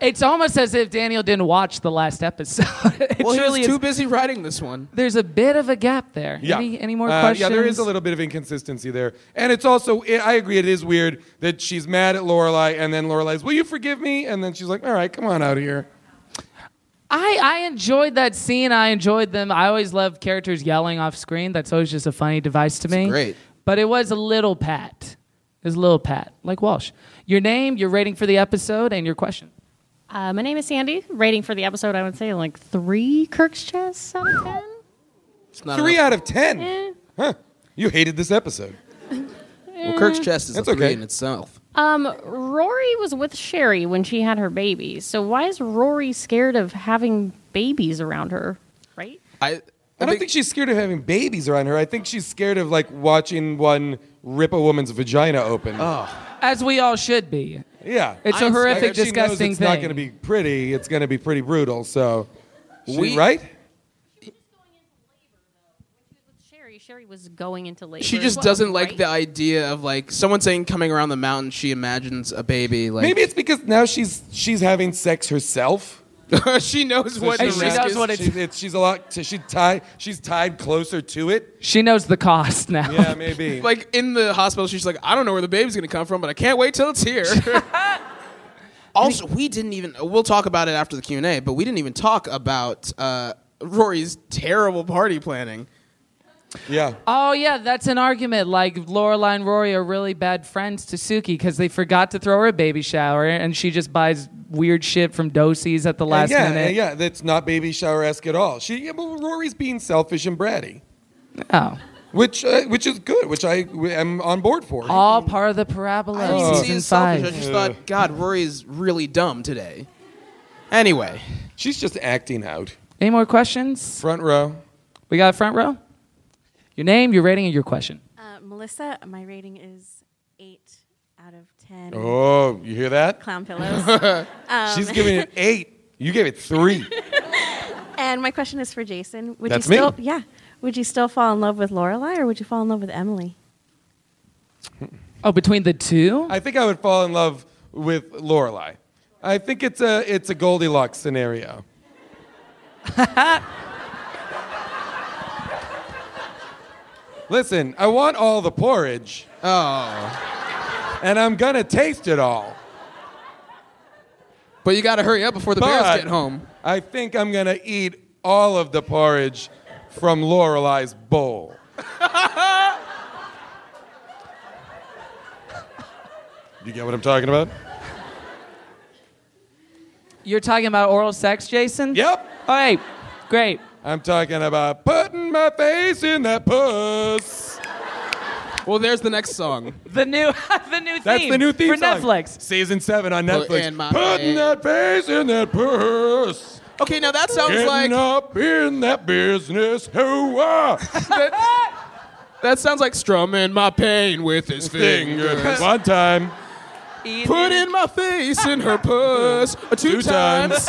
It's almost as if Daniel didn't watch the last episode. Well, he was too busy writing this one. There's a bit of a gap there. Yeah. Any more questions? Yeah, there is a little bit of inconsistency there. And it's also, I agree, it is weird that she's mad at Lorelai, and then Lorelai's, will you forgive me? And then she's like, all right, come on out of here. I enjoyed that scene. I enjoyed them. I always love characters yelling off screen. That's always just a funny device to me. Great. But it was a little pat. It was a little pat, like Walsh. Your name, your rating for the episode, and your question. My name is Sandy. Rating for the episode, I would say like 3 Kirk's chests out of 10. It's not 3 enough. out of 10? Huh. You hated this episode. Well, Kirk's chest is That's a 3 okay. in itself. Rory was with Sherry when she had her baby. So why is Rory scared of having babies around her? Right? I don't think she's scared of having babies around her. I think she's scared of like watching one rip a woman's vagina open. As we all should be. Yeah. It's a horrific, She knows disgusting it's thing. not going to be pretty. It's going to be pretty brutal. So, We- right? Sherry was going into labor. She as just well, doesn't like right? the idea of like someone saying coming around the mountain. She imagines a baby. Like Maybe it's because now she's having sex herself. she knows So what the she risk knows is. what she's a lot. She's tied closer to it. She knows the cost now. Yeah, maybe. Like in the hospital, she's like, I don't know where the baby's gonna come from, but I can't wait till it's here. Also, we didn't even. We'll talk about it after the Q&A, but we didn't even talk about Rory's terrible party planning. Yeah. Oh, yeah, that's an argument. Like, Lorelai and Rory are really bad friends to Suki because they forgot to throw her a baby shower, and she just buys weird shit from Dosey's at the last minute. Yeah, that's not baby shower-esque at all. Well, Rory's being selfish and bratty. Oh. Which is good, which I am on board for. All part of the parabola I didn't of even see season his selfish. 5. I just thought, God, Rory's really dumb today. Anyway. She's just acting out. Any more questions? Front row. We got front row? Your name, your rating, and your question. Melissa, my rating is 8 out of 10. Oh, you hear that? Clown pillows. She's giving it 8. You gave it 3. And my question is for Jason. Would That's you still, me. Yeah. Would you still fall in love with Lorelai, or would you fall in love with Emily? Oh, between the two? I think I would fall in love with Lorelai. I think it's a Goldilocks scenario. Listen, I want all the porridge. Oh. And I'm going to taste it all. But you got to hurry up before the bears get home. I think I'm going to eat all of the porridge from Lorelai's bowl. You get what I'm talking about? You're talking about oral sex, Jason? Yep. All right, great. I'm talking about putting my face in that puss. Well, there's the next song. The new theme. That's the new theme for song. Netflix. Season 7 on Netflix. Putting my Putting that face in that puss. Okay, now that sounds Getting like... up in that business. Hoo-ah. That sounds like strumming my pain with his fingers. One time. Putting my face in her puss. Two times.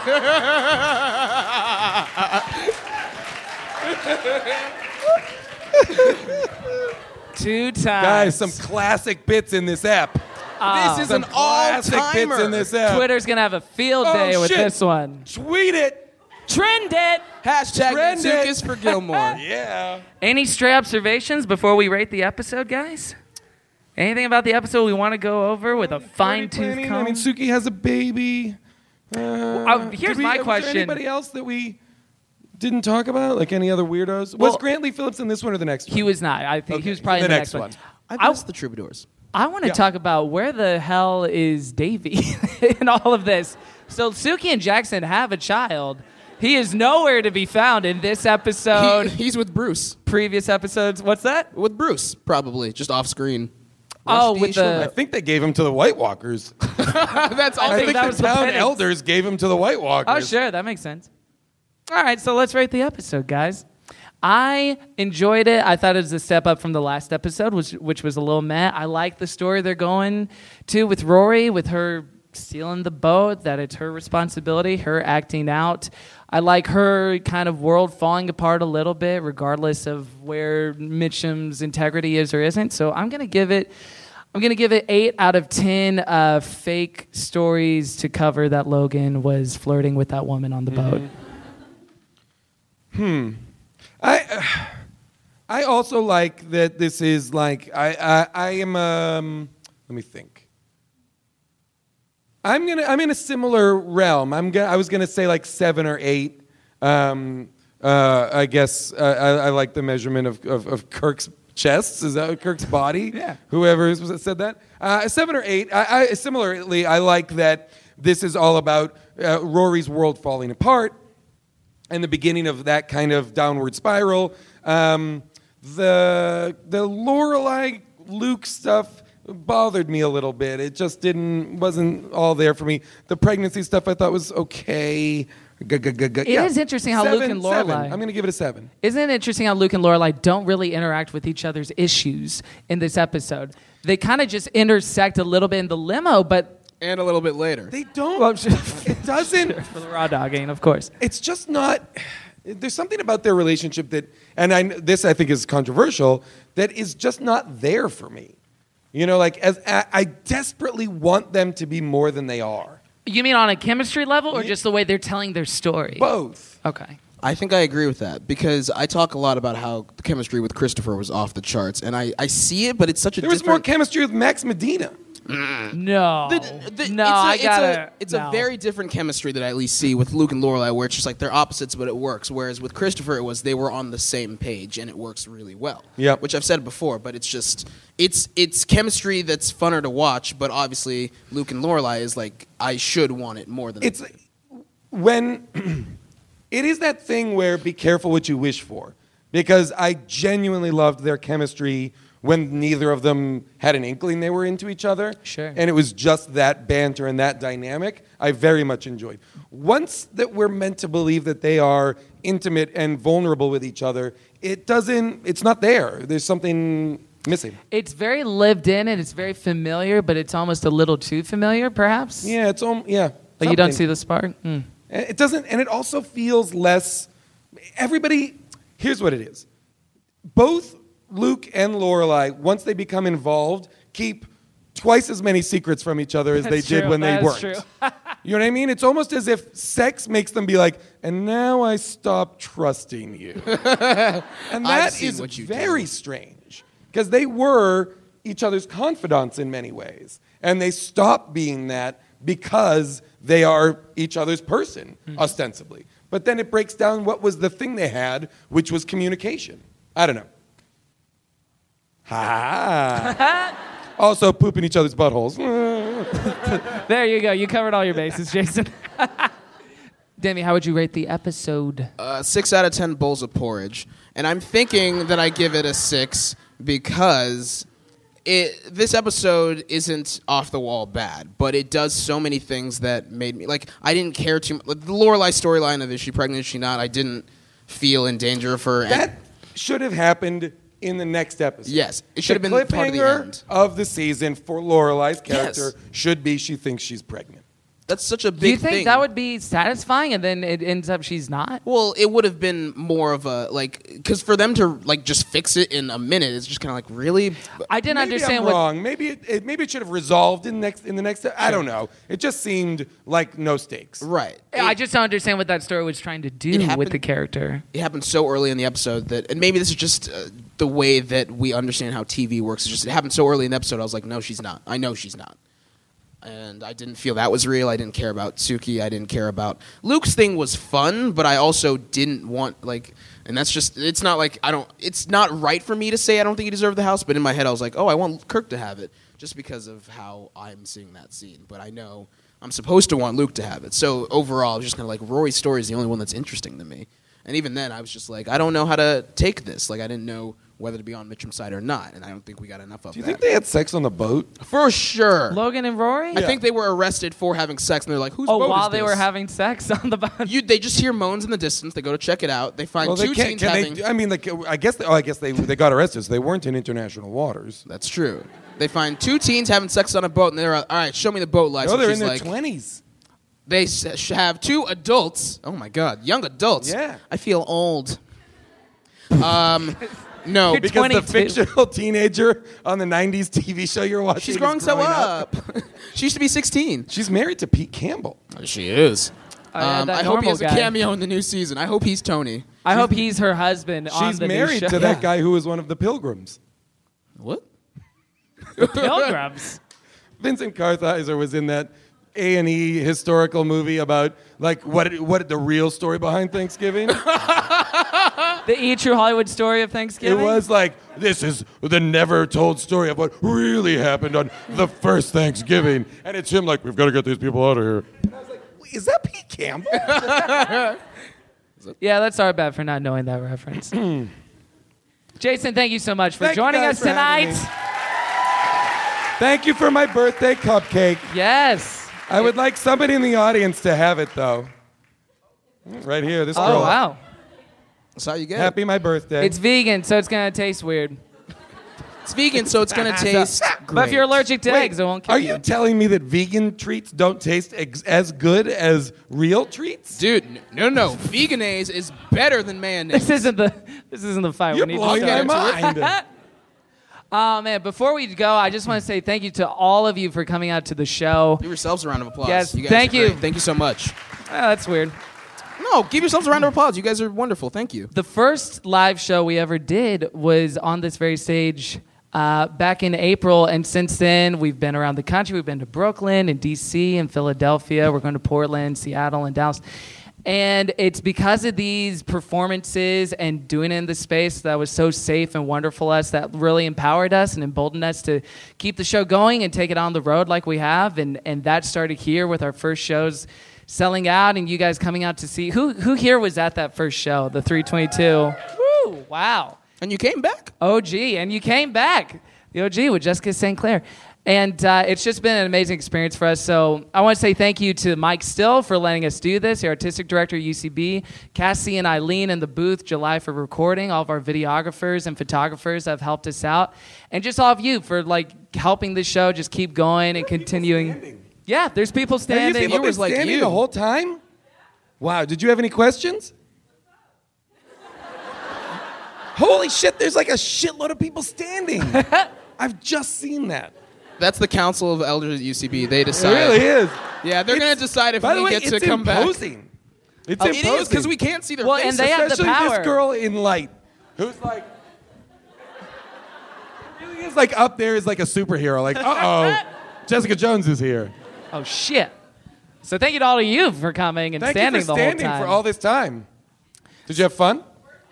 Two times. Guys, some classic bits in this app. This is an classic bits all-timer. in this app. Twitter's going to have a field day with shit. this one. Tweet it. Trend it. Hashtag Trend it. Zukas for Gilmore. Yeah. Any stray observations before we rate the episode, guys? Anything about the episode we want to go over with a fine-tooth comb? I mean, Suki has a baby. Here's my Was question. there anybody else that we didn't talk about? Like any other weirdos? Well, was Grant Lee Phillips in this one or the next one? He was not. I think he was probably in the next one. I missed the Troubadours. I want to talk about where the hell is Davy in all of this. So Suki and Jackson have a child. He is nowhere to be found in this episode. He's with Bruce. Previous episodes. What's that? With Bruce, probably. Just off screen. Oh, Rusty with the... I think they gave him to the White Walkers. That's all. I I think think that the was the town penance. elders gave him to the White Walkers. Oh, sure. That makes sense. All right, so let's rate the episode, guys. I enjoyed it. I thought it was a step up from the last episode, which was a little meh. I like the story they're going to with Rory, with her stealing the boat, that it's her responsibility, her acting out. I like her kind of world falling apart a little bit, regardless of where Mitchum's integrity is or isn't. So I'm going to give it I'm going to give it 8 out of 10 fake stories to cover that Logan was flirting with that woman on the boat. I also like that this is like I am let me think. I'm in a similar realm. I was gonna say like 7 or 8. I guess I like the measurement of Kirk's chest. Is that Kirk's body? Yeah. Whoever said that. 7 or 8. Similarly, I like that this is all about Rory's world falling apart and the beginning of that kind of downward spiral. The Lorelai Luke stuff bothered me a little bit. It just wasn't all there for me. The pregnancy stuff I thought was okay. It is interesting how Luke and Lorelai... 7. I'm going to give it a 7. Isn't it interesting how Luke and Lorelai don't really interact with each other's issues in this episode? They kind of just intersect a little bit in the limo, but... And a little bit later. They don't... It doesn't... For the raw dogging, of course. It's just not... There's something about their relationship that... And this, I think, is controversial, that is just not there for me. You know, like, I desperately want them to be more than they are. You mean on a chemistry level or just the way they're telling their story? Both. Okay. I think I agree with that because I talk a lot about how the chemistry with Christopher was off the charts, and I see it, but it's such a There was more chemistry with Max Medina. No. It's a very different chemistry that I at least see with Luke and Lorelai, where it's just like they're opposites, but it works. Whereas with Christopher, it was they were on the same page, and it works really well. Yeah. Which I've said before, but it's just it's chemistry that's funner to watch. But obviously, Luke and Lorelai is like I should want it more than it's when it is that thing where be careful what you wish for, because I genuinely loved their chemistry when neither of them had an inkling they were into each other. Sure. And it was just that banter and that dynamic I very much enjoyed. Once that we're meant to believe that they are intimate and vulnerable with each other, it's not there. There's something missing. It's very lived in and it's very familiar, but it's almost a little too familiar, perhaps? Yeah, Like something. You don't see the spark? It doesn't, and it also feels less... Here's what it is. Both Luke and Lorelai, once they become involved, keep twice as many secrets from each other as they did when they weren't. True. You know what I mean? It's almost as if sex makes them be like, and now I stop trusting you. And that is very strange, because they were each other's confidants in many ways, and they stopped being that because they are each other's person, ostensibly. But then it breaks down what was the thing they had, which was communication. I don't know. Also pooping each other's buttholes. There you go. You covered all your bases, Jason. Demi, how would you rate the episode? 6 out of 10 bowls of porridge. And I'm thinking that I give it a 6 because this episode isn't off the wall bad, but it does so many things that made me... Like, I didn't care too much. Like, the Lorelai storyline of is she pregnant, is she not? I didn't feel in danger of her. That should have happened in the next episode. Yes, it should have been part of the end of the season for Lorelai's character should be she thinks she's pregnant. That's such a big thing. Do you think that would be satisfying and then it ends up she's not? Well, it would have been more of a, like, because for them to, like, just fix it in a minute, it's just kind of like, really? I didn't understand I'm wrong. Maybe it should have resolved in the next. I don't know. It just seemed like no stakes. Right. I just don't understand what that story was trying to do with the character. It happened so early in the episode that, and maybe this is just the way that we understand how TV works. It's just it happened so early in the episode. I was like, no, she's not. I know she's not. And I didn't feel that was real. I didn't care about Suki. I didn't care about... Luke's thing was fun, but I also didn't want, like... And that's just... It's not like I don't... It's not right for me to say I don't think he deserved the house, but in my head I was like, oh, I want Kirk to have it, just because of how I'm seeing that scene. But I know I'm supposed to want Luke to have it. So overall, I was just kind of like, Rory's story is the only one that's interesting to me. And even then, I was just like, I don't know how to take this. Like, I didn't know whether to be on Mitchum's side or not, and I don't think we got enough of that. Do you think they had sex on the boat? For sure. Logan and Rory? I think they were arrested for having sex, and they're like, whose boat is this? while they were having sex on the boat? They just hear moans in the distance. They go to check it out. They find two teens having... I guess they got arrested, so they weren't in international waters. That's true. They find two teens having sex on a boat, and they're like, all right, show me the boat lights. No, they're in their 20s. They have two adults. Oh, my God. Young adults. Yeah. I feel old. No, You're because 22. the fictional teenager on the 90s TV show you're watching She's is growing so growing up. She used to be 16. She's married to Pete Campbell. She is. that I hope he normal has a guy. cameo in the new season. I hope he's Tony. I hope he's her husband on She's the new married show. to that guy who was one of the Pilgrims. What? Pilgrims. Vincent Kartheiser was in that A&E historical movie about like what the real story behind Thanksgiving. The E! True Hollywood Story of Thanksgiving. It was like, this is the never told story of what really happened on the first Thanksgiving. And it's him like, we've got to get these people out of here. And I was like, is that Pete Campbell? Yeah, that's our bad for not knowing that reference. Jason, thank you so much for Thank you joining guys us for having tonight. me. Thank you for my birthday cupcake. Yes. I would like somebody in the audience to have it, though. Right here, this girl. Oh, wow. That's how you get Happy my birthday. It's vegan, so it's going to taste weird. It's vegan, so it's going to taste great. But if you're allergic to eggs, it won't kill Are you telling me that vegan treats don't taste as good as real treats? Dude, no. Veganese is better than mayonnaise. This isn't the fight. You're we need blowing to my start. mind. Oh, man, before we go, I just want to say thank you to all of you for coming out to the show. Give yourselves a round of applause. Yes, you guys thank are you. great. Thank you so much. Oh, that's weird. No, give yourselves a round of applause. You guys are wonderful. Thank you. The first live show we ever did was on this very stage back in April, and since then we've been around the country. We've been to Brooklyn and D.C. and Philadelphia. We're going to Portland, Seattle, and Dallas. And it's because of these performances and doing it in the space that was so safe and wonderful us that really empowered us and emboldened us to keep the show going and take it on the road like we have. And that started here with our first shows selling out and you guys coming out to see. Who here was at that first show, the 322? Woo, wow. And you came back? OG, and you came back. The OG with Jessica St. Clair. And it's just been an amazing experience for us. So I want to say thank you to Mike Still for letting us do this, the artistic director at UCB, Cassie and Eileen in the booth, July for recording, all of our videographers and photographers that have helped us out, and just all of you for like helping the show just keep going and continuing. Yeah, there's people standing. People been standing the whole time? Wow, did you have any questions? Holy shit, there's like a shitload of people standing. I've just seen that. That's the Council of Elders at UCB. They decide. It really is. Yeah, they're going to decide if By the we way, get to it's come imposing. back. It's It imposing. is, because we can't see their Well, faces. and they have the Especially power. this girl in light, who's like, really is like up there is like a superhero. Like, Jessica Jones is here. Oh, shit. So thank you to all of you for coming and Thank standing you for the whole standing time. for all this time. Did you have fun?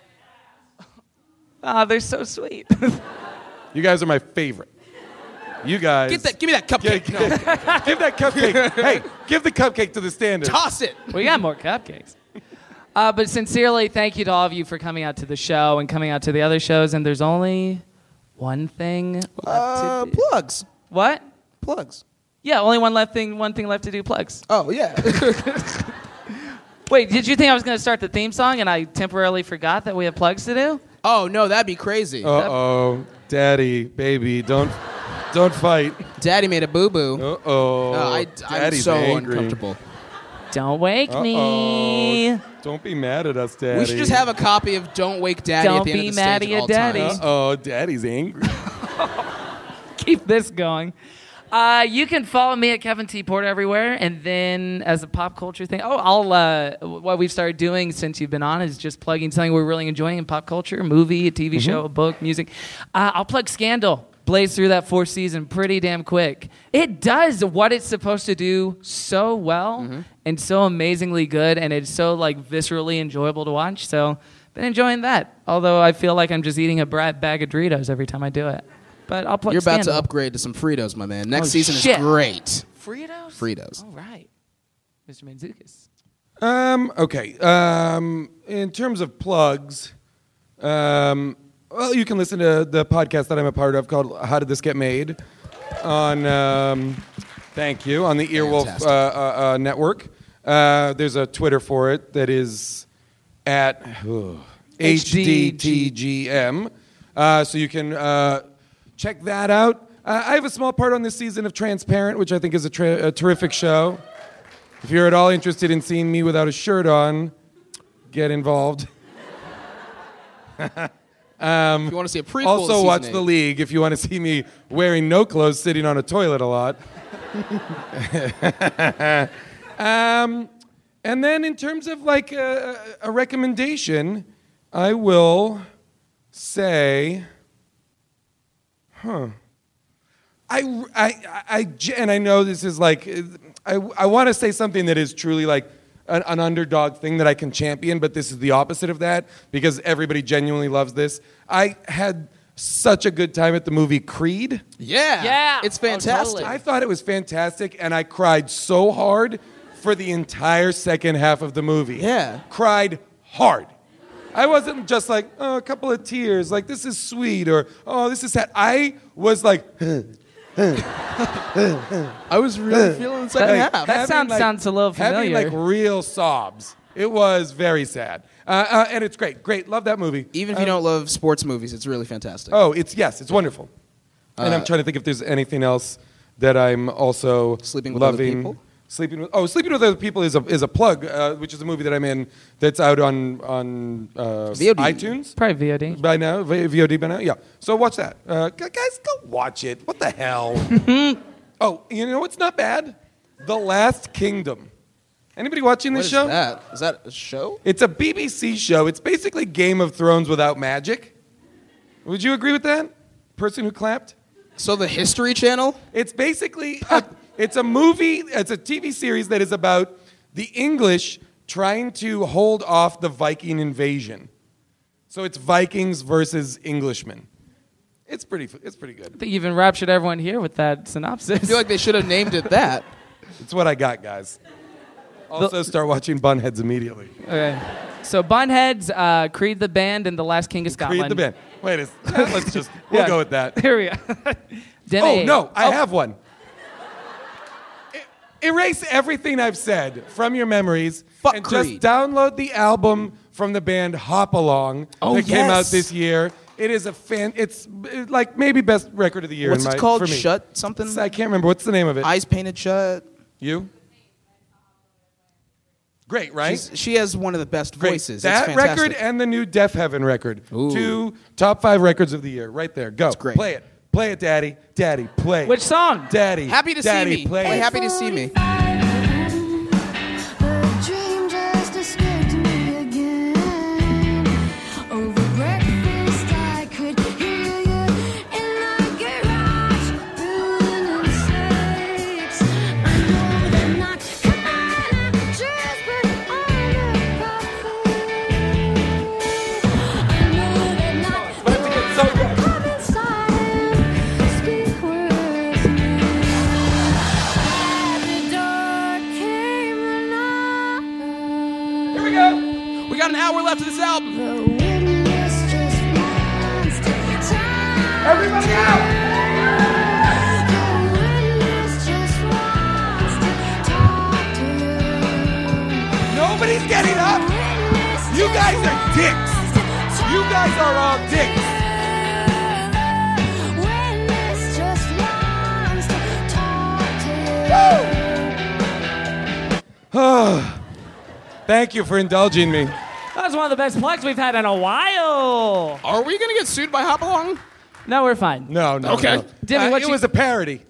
Oh, they're so sweet. You guys are my favorite. You guys. Give me that cupcake. Give that cupcake. Hey, give the cupcake to the standard. Toss it. We got more cupcakes. But sincerely, thank you to all of you for coming out to the show and coming out to the other shows. And there's only one thing left to do. Plugs. What? Plugs. Yeah, only one thing left to do, plugs. Oh, yeah. Wait, did you think I was going to start the theme song and I temporarily forgot that we have plugs to do? Oh, no, that'd be crazy. Uh-oh. Daddy, baby, don't fight. Daddy made a boo-boo. Uh-oh. I'm Daddy's so angry. uncomfortable. Don't wake me. Don't be mad at us, Daddy. We should just have a copy of Don't Wake Daddy at Don't the end be of the mad stage at at all Daddy. times. Uh-oh, Daddy's angry. Keep this going. You can follow me at Kevin T. Porter everywhere, and then as a pop culture thing, what we've started doing since you've been on is just plugging something we're really enjoying in pop culture, a movie, a TV show, a book, music. I'll plug Scandal. Blaze through that 4th season pretty damn quick. It does what it's supposed to do so well and so amazingly good, and it's so like viscerally enjoyable to watch. So been enjoying that. Although I feel like I'm just eating a bag of Doritos every time I do it. But I'll plug You're about to Scandal. upgrade to some Fritos, my man. Next Oh, season shit. is great. Fritos? Fritos. All right. Mr. Manzukis. Okay. In terms of plugs, well, you can listen to the podcast that I'm a part of called How Did This Get Made on, thank you, on the Earwolf Network. There's a Twitter for it that is at HDTGM. So you can check that out. I have a small part on this season of Transparent, which I think is a terrific show. If you're at all interested in seeing me without a shirt on, get involved. If you want to see a prequel, Also, to season watch 8. The League if you want to see me wearing no clothes, sitting on a toilet a lot. And then in terms of like a recommendation, I will say, and I know this is like, I want to say something that is truly like an underdog thing that I can champion, but this is the opposite of that because everybody genuinely loves this. I had such a good time at the movie Creed. Yeah. It's fantastic. totally. I thought it was fantastic, and I cried so hard for the entire second half of the movie. Yeah. Cried hard. I wasn't just like, oh, a couple of tears, like this is sweet, or oh, this is sad. I was like, I was really feeling the second half. That sounds a little familiar. Having like real sobs. It was very sad. And it's great. Great. Love that movie. Even if you don't love sports movies, it's really fantastic. Oh, it's wonderful. And I'm trying to think if there's anything else that I'm also Sleeping with Other loving. People? Sleeping with Other People is a plug, which is a movie that I'm in that's out on VOD. iTunes. Probably VOD. By now, VOD by now, yeah. So watch that. Guys, go watch it. What the hell? Oh, you know what's not bad? The Last Kingdom. Anybody watching this show? What is that? Is that a show? It's a BBC show. It's basically Game of Thrones without magic. Would you agree with that? Person who clapped? So the History Channel? It's basically, it's a movie, it's a TV series that is about the English trying to hold off the Viking invasion. So it's Vikings versus Englishmen. It's pretty good. I think you even raptured everyone here with that synopsis. I feel like they should have named it that. It's what I got, guys. Also, start watching Bunheads immediately. Okay. So Bunheads, Creed the Band, and The Last King of Scotland. Creed the Band. Wait, let's just, we'll go with that. Here we go. Oh, no, I have one. Erase everything I've said from your memories and Creed. just download the album from the band Hop Along that came out yes. this year. It is it's like maybe best record of the year. What's it called? For me. Shut something? I can't remember. What's the name of it? Eyes Painted Shut. You? Great, right? She has one of the best voices. That it's fantastic. record and the new Deaf Heaven record. Ooh. 2 top 5 records of the year. Right there. Go. great. Play it. Play it, Daddy. Daddy, play it. Which song? Daddy. Happy to Daddy, see me. Play it. Happy to see me. We got an hour left of this album. Everybody out! Nobody's getting up. You guys are dicks. You guys are all dicks. Woo! Thank you for indulging me. That was one of the best plugs we've had in a while. Are we going to get sued by Hop Along? No, we're fine. No. Okay. No. Dimmy, what it you- was a parody.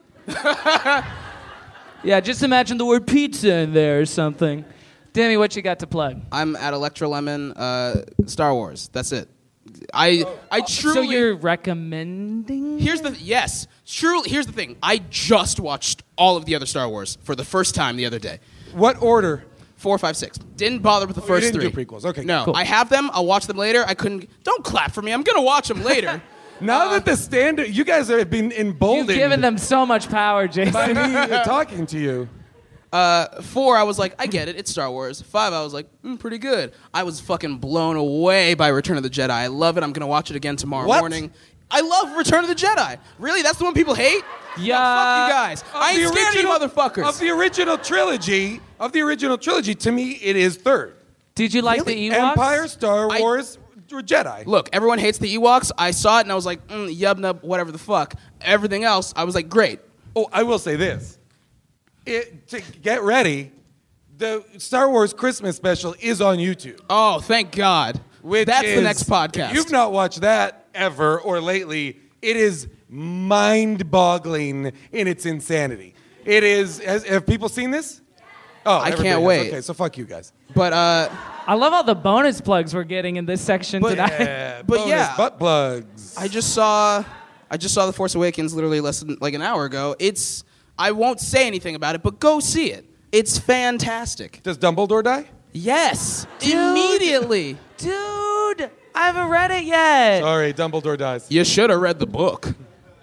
Yeah, just imagine the word pizza in there or something. Demi, what you got to plug? I'm at Electra Lemon, Star Wars. That's it. I truly. So you're recommending? Here's the thing. I just watched all of the other Star Wars for the first time the other day. What order? 4, 5, 6. Didn't bother with the first you didn't 3. do prequels. Okay. No, cool. I have them. I'll watch them later. I couldn't. Don't clap for me. I'm gonna watch them later. Now that the standard, you guys have been emboldened. You've given them so much power, Jason. by me talking to you. 4, I was like, I get it. It's Star Wars. 5, I was like, pretty good. I was fucking blown away by Return of the Jedi. I love it. I'm gonna watch it again tomorrow morning. I love Return of the Jedi. Really? That's the one people hate? Yeah. Fuck you guys. I ain't scared of you motherfuckers. Of the original trilogy, to me, it is third. Did you like the Ewoks? Empire, Star Wars, or Jedi. Look, everyone hates the Ewoks. I saw it and I was like, yub nub, whatever the fuck. Everything else, I was like, great. Oh, I will say this. To get ready, the Star Wars Christmas special is on YouTube. Oh, thank God. That's the next podcast. If you've not watched that ever or lately, it is mind-boggling in its insanity. It is. Have people seen this? Oh, I can't wait. Okay, so fuck you guys. But I love all the bonus plugs we're getting in this section tonight. Yeah, But bonus yeah. butt plugs. I just saw The Force Awakens literally less than like an hour ago. I won't say anything about it, but go see it. It's fantastic. Does Dumbledore die? Yes, immediately. Dude, I haven't read it yet. Sorry, Dumbledore dies. You should have read the book.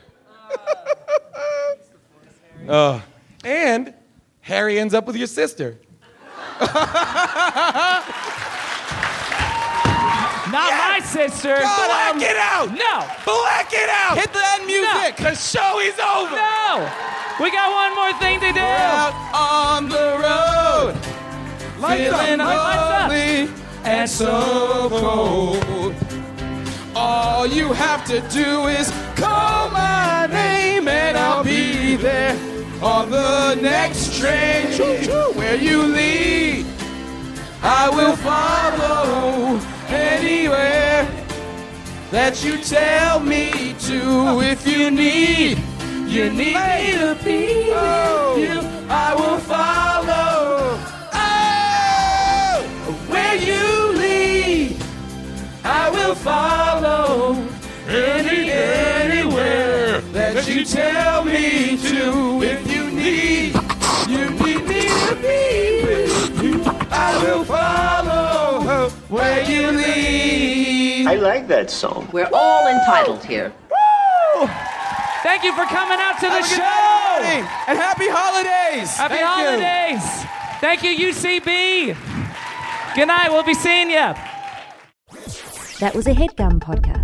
And Harry ends up with your sister. Not my sister. Black it out! No. Black it out! Hit the end music. The show is over! No. We got one more thing to do. Out on the road, feeling lonely and so cold. All you have to do is call my name and I'll be there on the next train. Where you lead, I will follow anywhere that you tell me to. If you need me to be with you, I will follow. Oh, where you lead, I will follow anywhere that you tell me to. If you need me to be with you, I will follow where you lead. I like that song. We're all entitled here. Woo! Thank you for coming out to the show. And happy holidays. Happy holidays. Thank you, UCB. Good night. We'll be seeing you. That was a HeadGum podcast.